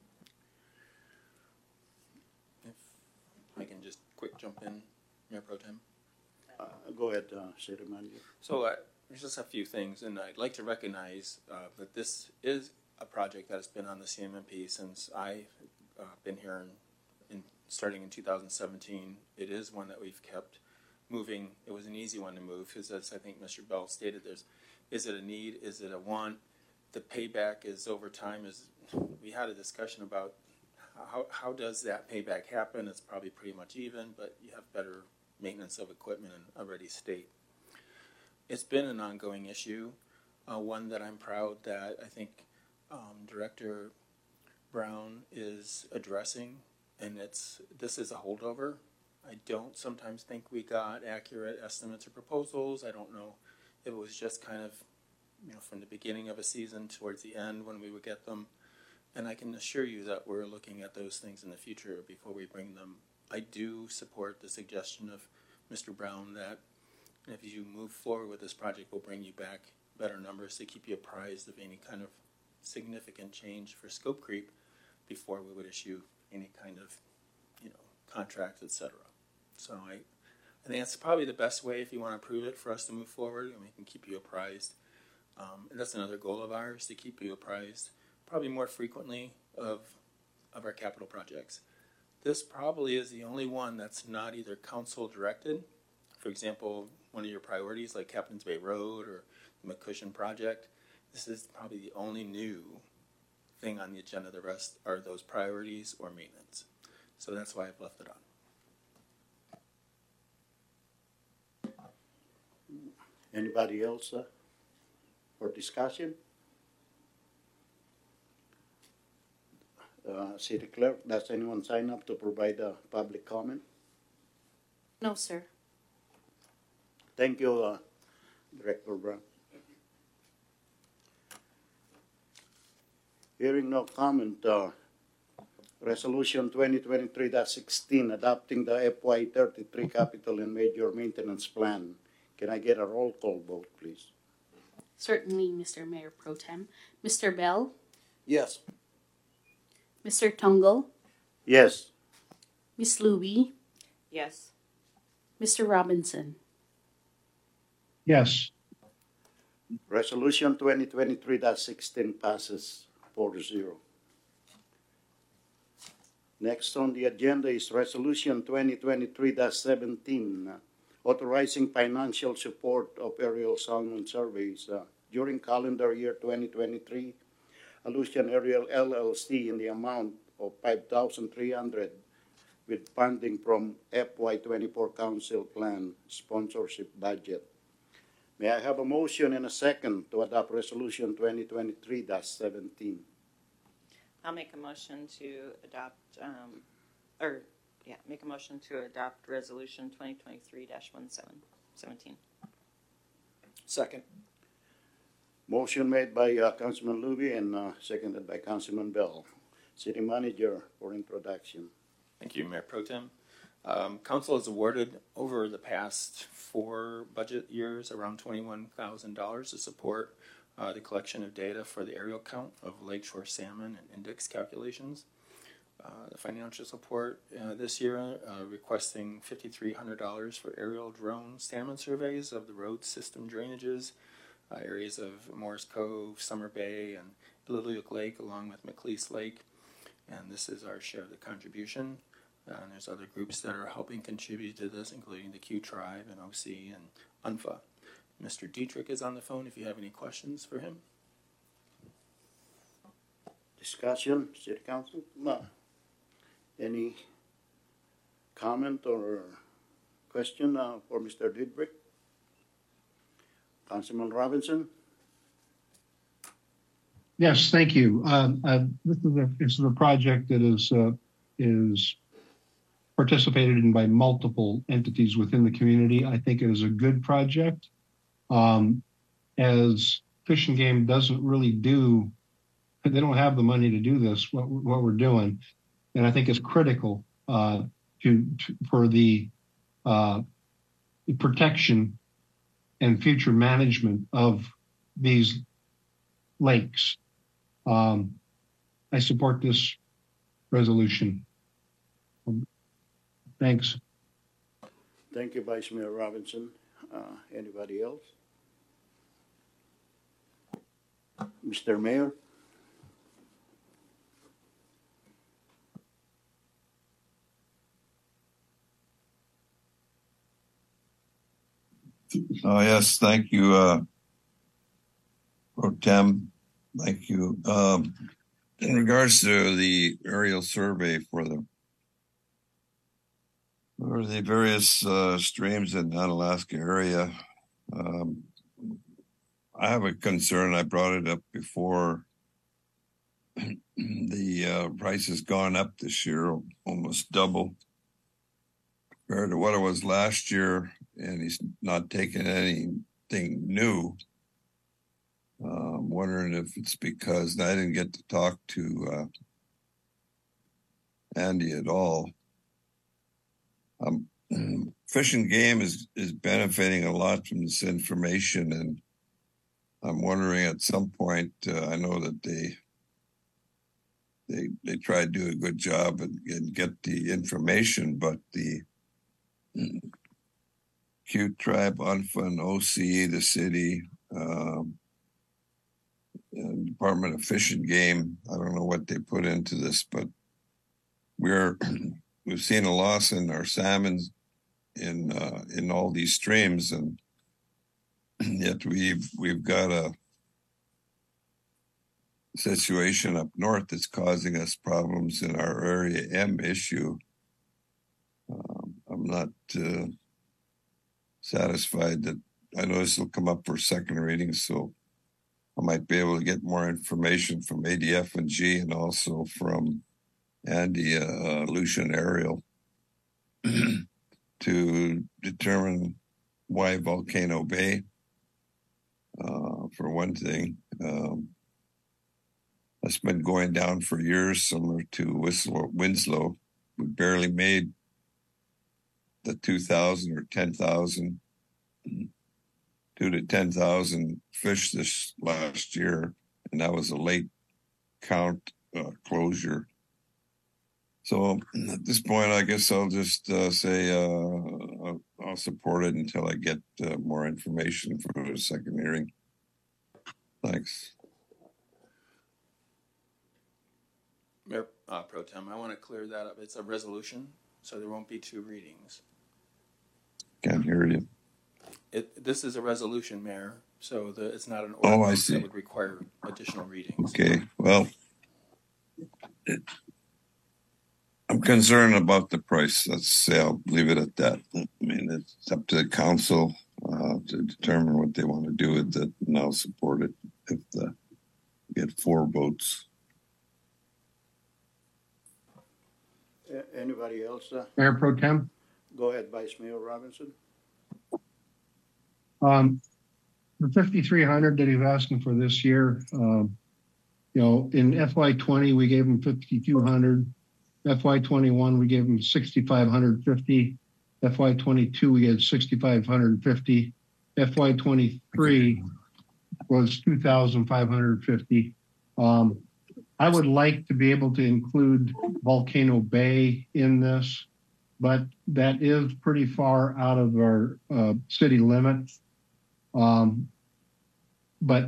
If I can just quick jump in, Mayor Pro Tem. Uh, go ahead, uh, City Manager. So uh, there's just a few things, and I'd like to recognize uh, that this is a project that has been on the C M M P since I've uh, been here in, in, starting in two thousand seventeen. It is one that we've kept moving. It was an easy one to move because, as I think Mister Bell stated, there's is it a need, is it a want? The payback is over time. Is we had a discussion about how how does that payback happen? It's probably pretty much even, but you have better maintenance of equipment in a ready state. It's been an ongoing issue, uh, one that I'm proud that I think um, Director Brown is addressing, and it's this is a holdover. I don't sometimes think we got accurate estimates or proposals. I don't know if it was just kind of, you know, from the beginning of a season towards the end when we would get them. And I can assure you that we're looking at those things in the future before we bring them. I do support the suggestion of Mister Brown that if you move forward with this project, we'll bring you back better numbers to keep you apprised of any kind of significant change for scope creep before we would issue any kind of, you know, contracts, et cetera. So I, I think that's probably the best way if you want to approve it for us to move forward, and we can keep you apprised. Um, and that's another goal of ours, to keep you apprised probably more frequently of of our capital projects. This probably is the only one that's not either council directed. For example, one of your priorities like Captain's Bay Road or the McCushion project, this is probably the only new thing on the agenda. The rest are those priorities or maintenance. So that's why I've left it on. Anybody else uh, for discussion? Uh, City Clerk, does anyone sign up to provide a public comment? No, sir. Thank you, uh, Director Brown. Hearing no comment, uh, Resolution twenty twenty-three dash sixteen, adopting the F Y thirty-three Capital and Major Maintenance Plan. Can I get a roll call vote, please? Certainly, Mister Mayor Pro Tem. Mister Bell? Yes. Mister Tungle? Yes. Miss Louie, Yes. Mister Robinson. Yes. Resolution twenty twenty-three sixteen passes four zero. Next on the agenda is Resolution twenty twenty-three seventeen, uh, authorizing financial support of aerial salmon surveys uh, during calendar year twenty twenty-three. Aleutian Aerial L L C in the amount of five thousand three hundred dollars with funding from F Y twenty-four Council Plan sponsorship budget. May I have a motion and a second to adopt Resolution twenty twenty-three seventeen? I'll make a motion to adopt, um, or, yeah, make a motion to adopt Resolution twenty twenty-three seventeen. Second. Motion made by uh, Councilman Luby and uh, seconded by Councilman Bell. City Manager for introduction. Thank you, Mayor Pro Tem. Um, Council has awarded over the past four budget years around twenty-one thousand dollars to support uh, the collection of data for the aerial count of lakeshore salmon and index calculations. Uh, the financial support uh, this year uh, requesting five thousand three hundred dollars for aerial drone salmon surveys of the road system drainages, uh, areas of Morris Cove, Summer Bay, and Lilliuk Lake, along with McLeese Lake. And this is our share of the contribution. Uh, and there's other groups that are helping contribute to this, including the Q Tribe and O C and U N F A. Mister Dietrich is on the phone if you have any questions for him. Discussion, City Council? No. Any comment or question uh, for Mister Dietrich? Councilman Robinson? Yes, thank you. Um, uh, this is a this is a project that is uh, is participated in by multiple entities within the community. I think it is a good project. Um, as Fish and Game doesn't really do, they don't have the money to do this. What what we're doing, and I think it's critical uh, to, to for the uh, protection and future management of these lakes. Um, I support this resolution. Thanks. Thank you, Vice Mayor Robinson. Uh, anybody else? Mister Mayor? Oh, yes, thank you, uh, Pro Tem. Thank you. Um, in regards to the aerial survey for the for the various uh, streams in the Unalaska area, um, I have a concern. I brought it up before. The uh, price has gone up this year, almost double compared to what it was last year, and he's not taking anything new. Uh, I'm wondering if it's because and I didn't get to talk to uh, Andy at all. Um, Fish and Game is, is benefiting a lot from this information, and I'm wondering at some point, uh, I know that they they they try to do a good job and, and get the information, but the Q Tribe, U N F A, and O C, the city, um, and Department of Fish and Game, I don't know what they put into this, but we're we've seen a loss in our salmon in uh, in all these streams, and yet we've we've got a situation up north that's causing us problems in our Area M issue. Um, I'm not uh, satisfied that I know this will come up for second reading, so I might be able to get more information from A D F and G and also from Andy uh, Aleutian Aerial to determine why Volcano Bay, uh, for one thing. Um, that's been going down for years, similar to Whistler, Winslow. We barely made the two thousand or ten thousand, two to ten thousand fish this last year, and that was a late count uh, closure. So at this point, I guess I'll just uh, say uh, I'll, I'll support it until I get uh, more information for the second hearing. Thanks. Mayor uh, Pro Tem, I want to clear that up. It's a resolution, so there won't be two readings. Can't hear you. It, this is a resolution, Mayor, so the, it's not an Oh, I ordinance see. that would require additional readings. Okay, well, it, I'm concerned about the price. Let's say I'll leave it at that. I mean, it's up to the council uh, to determine what they want to do with it, and I'll support it if the get four votes. A- Anybody else? uh, Mayor Pro Tem, Go ahead, Vice Mayor Robinson. um, the fifty-three hundred that he's asking for this year, um, you know, in F Y twenty, we gave him fifty-two hundred. F Y twenty-one, we gave him sixty-five fifty. F Y twenty-two, we gave sixty-five fifty. F Y twenty-three was two thousand five hundred fifty. Um, I would like to be able to include Volcano Bay in this, but that is pretty far out of our uh, city limits. Um, but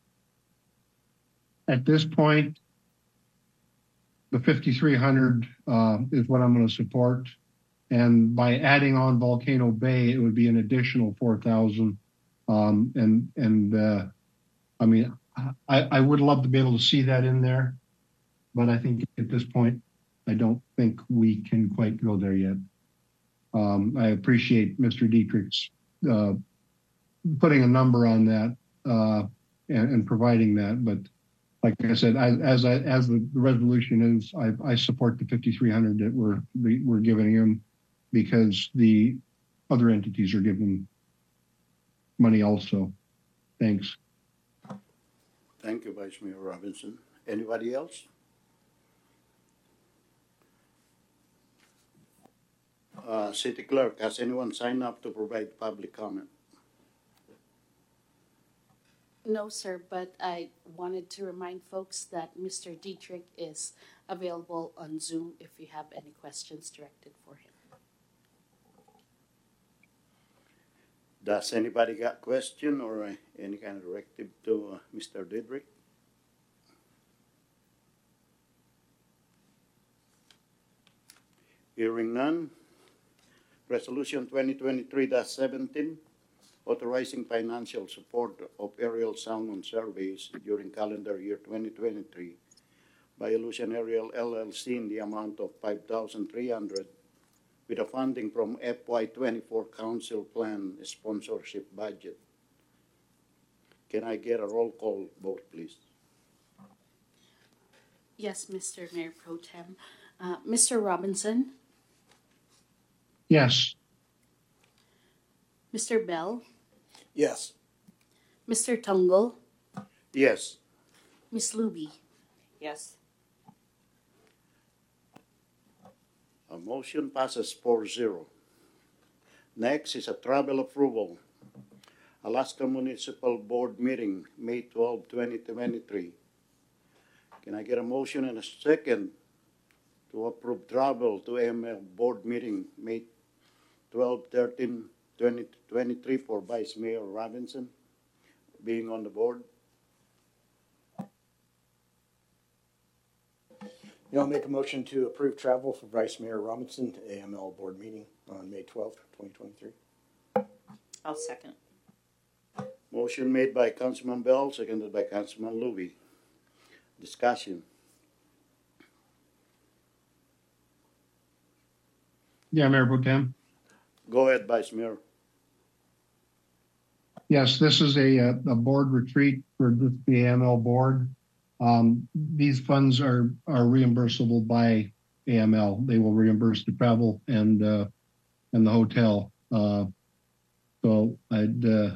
at this point, the fifty-three hundred uh, is what I'm going to support. And by adding on Volcano Bay, it would be an additional four thousand. Um, and, and, uh, I mean, I, I would love to be able to see that in there, but I think at this point, I don't think we can quite go there yet. Um, I appreciate Mister Dietrich's, uh, putting a number on that, uh, and, and providing that, but like I said, as, as I, as the resolution is, I, I support the fifty-three hundred that we're, we're giving him because the other entities are giving money also. Thanks. Thank you, Vice Mayor Robinson. Anybody else? Uh, City Clerk, has anyone signed up to provide public comment? No, sir, but I wanted to remind folks that Mister Dietrich is available on Zoom if you have any questions directed for him. Does anybody got question or uh, any kind of directive to uh, Mister Dietrich? Hearing none. Resolution twenty twenty-three seventeen, authorizing financial support of aerial salmon surveys during calendar year twenty twenty-three by Illusion Aerial L L C in the amount of five thousand three hundred dollars with a funding from F Y twenty-four Council Plan sponsorship budget. Can I get a roll call vote, please? Yes, Mister Mayor Pro Tem. Uh, Mister Robinson, Yes. Mister Bell, Yes. Mister Tungle, Yes. Miss Luby. Yes. A motion passes four zero. Next is a travel approval. Alaska Municipal Board meeting, May twelfth, twenty twenty-three. Can I get a motion and a second to approve travel to A M L Board meeting, May twelfth, thirteenth, twenty twenty-three for Vice Mayor Robinson being on the board? You know, I'll make a motion to approve travel for Vice Mayor Robinson to A M L board meeting on May twelfth, twenty twenty-three. I'll second. Motion made by Councilman Bell, seconded by Councilman Luby. Discussion. Yeah, Mayor Pro Tem. Go ahead, Vice Mayor. Yes, this is a, a board retreat for the A M L board. Um, these funds are, are reimbursable by A M L. They will reimburse the travel and, uh, and the hotel. Uh, so I'd, uh,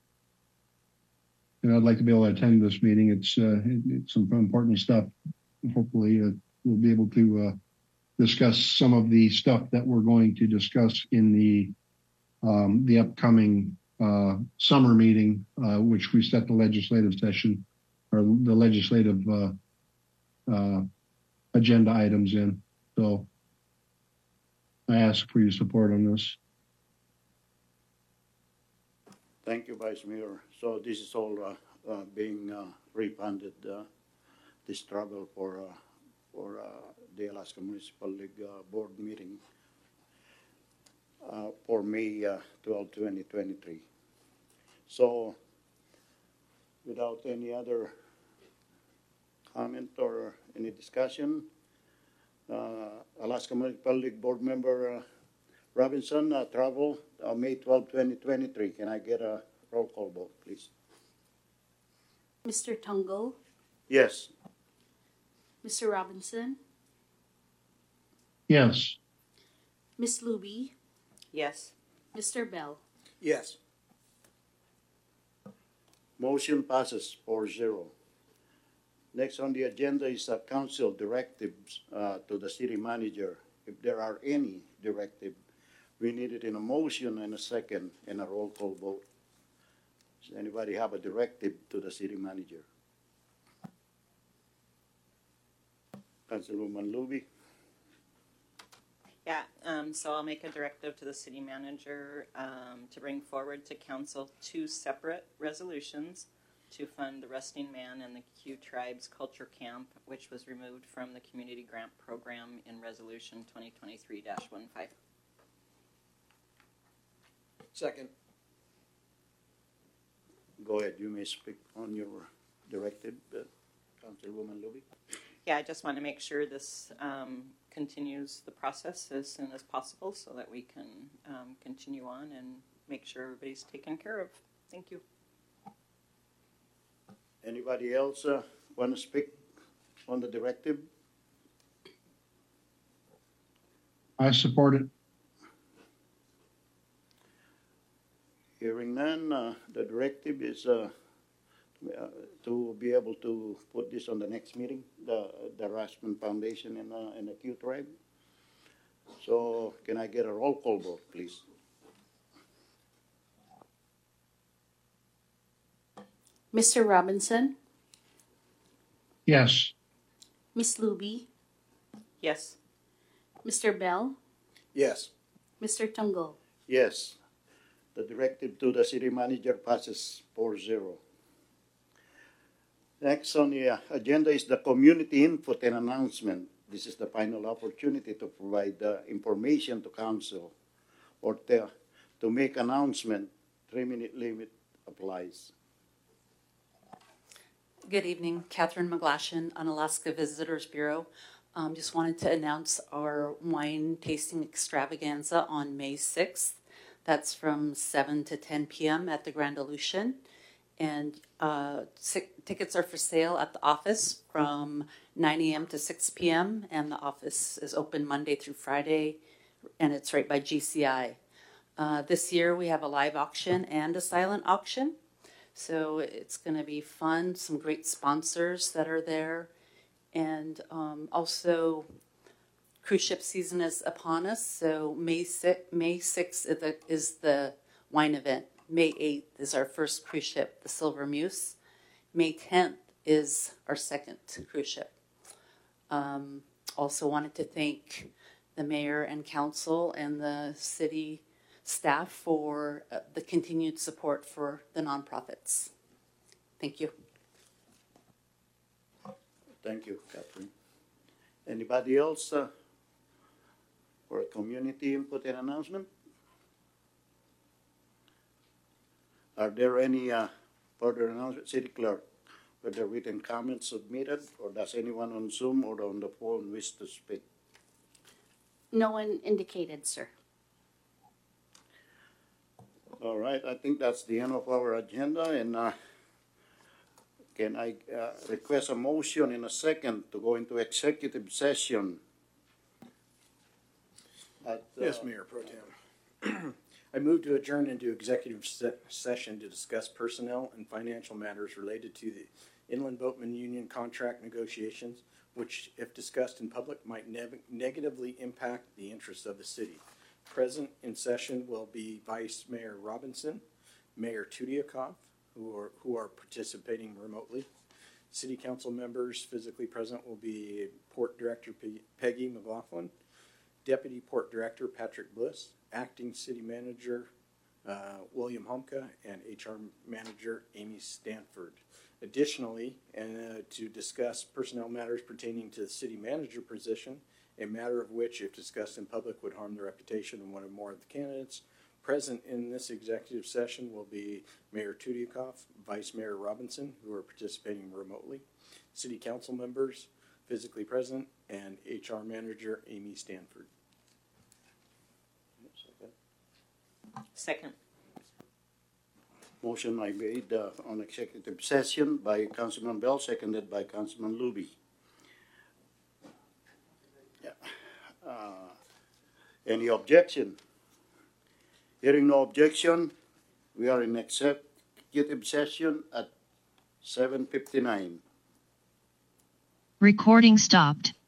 you know, I'd like to be able to attend this meeting. It's, uh, it, it's some important stuff. Hopefully, uh, we'll be able to, uh, discuss some of the stuff that we're going to discuss in the, um, the upcoming, uh, summer meeting, uh, which we set the legislative session or the legislative uh, uh, agenda items in. So I ask for your support on this. Thank you, Vice Mayor. So this is all uh, uh, being uh, refunded, uh, this travel for uh, for uh, the Alaska Municipal League uh, board meeting uh, for May uh, twelfth, twenty twenty-three. So without any other comment or any discussion, uh, Alaska Municipal League board member uh, Robinson, uh, travel uh, May twelfth, twenty twenty-three. Can I get a roll call vote, please? Mister Tungo, Yes. Mister Robinson, Yes. Miss Luby, Yes. Mister Bell. Yes. Motion passes four zero. Next on the agenda is uh, council directives uh, to the city manager. If there are any directive, we need it in a motion and a second and a roll call vote. Does anybody have a directive to the city manager? Councilwoman Luby? Yeah, um, so I'll make a directive to the city manager um, to bring forward to council two separate resolutions to fund the Resting Man and the Q Tribes Culture Camp, which was removed from the community grant program in resolution twenty twenty-three dash fifteen. Second. Go ahead, you may speak on your directive, uh, Councilwoman Luby. Yeah, I just want to make sure this um, continues the process as soon as possible so that we can um, continue on and make sure everybody's taken care of. Thank you. Anybody else uh, want to speak on the directive? I support it. Hearing none, uh, the directive is uh, uh, to be able to put this on the next meeting, the the Rasman Foundation and uh, and the Q Tribe. So can I get a roll call vote, please? Mister Robinson, Yes. Miss Luby, Yes. Mister Bell, Yes. Mister Tungo. Yes. The directive to the city manager passes four zero. Next on the uh, agenda is the community input and announcement. This is the final opportunity to provide uh, information to council or to, to make announcement. Three-minute limit applies. Good evening, Catherine McGlashan, Unalaska Visitors Bureau. Um, just wanted to announce our wine tasting extravaganza on May sixth. That's from seven to ten p.m. at the Grand Aleutian. And uh, t- tickets are for sale at the office from nine a.m. to six p.m. And the office is open Monday through Friday, and it's right by G C I. Uh, this year we have a live auction and a silent auction. So it's going to be fun, some great sponsors that are there. And um, also, cruise ship season is upon us, so May sixth, May sixth is the, is the wine event. May eighth is our first cruise ship, the Silver Muse. May tenth is our second cruise ship. Um, also wanted to thank the mayor and council and the city staff for uh, the continued support for the nonprofits. Thank you. Thank you, Catherine. Anybody else uh, for a community input and announcement? Are there any uh, further announcements, City Clerk? Were there written comments submitted, or does anyone on Zoom or on the phone wish to speak? No one indicated, sir. All right, I think that's the end of our agenda, and uh, can I uh, request a motion in a second to go into executive session? At, uh, Yes, Mayor Pro Tem. I move to adjourn into executive se- session to discuss personnel and financial matters related to the Inland Boatman Union contract negotiations, which, if discussed in public, might ne- negatively impact the interests of the city. Present in session will be Vice Mayor Robinson, Mayor Tudiakov, who are, who are participating remotely, City council members physically present will be Port Director Pe- Peggy McLaughlin, Deputy Port Director Patrick Bliss, Acting City Manager uh, William Homka, and H R Manager Amy Stanford. Additionally, and uh, to discuss personnel matters pertaining to the city manager position, a matter of which, if discussed in public, would harm the reputation of one or more of the candidates. Present in this executive session will be Mayor Tudiakoff, Vice Mayor Robinson, who are participating remotely, City Council members physically present, and H R Manager Amy Stanford. Second. Motion I made uh, on executive session by Councilman Bell, seconded by Councilman Luby. Yeah. Uh, any objection? Hearing no objection, we are in executive session at seven fifty-nine. Recording stopped.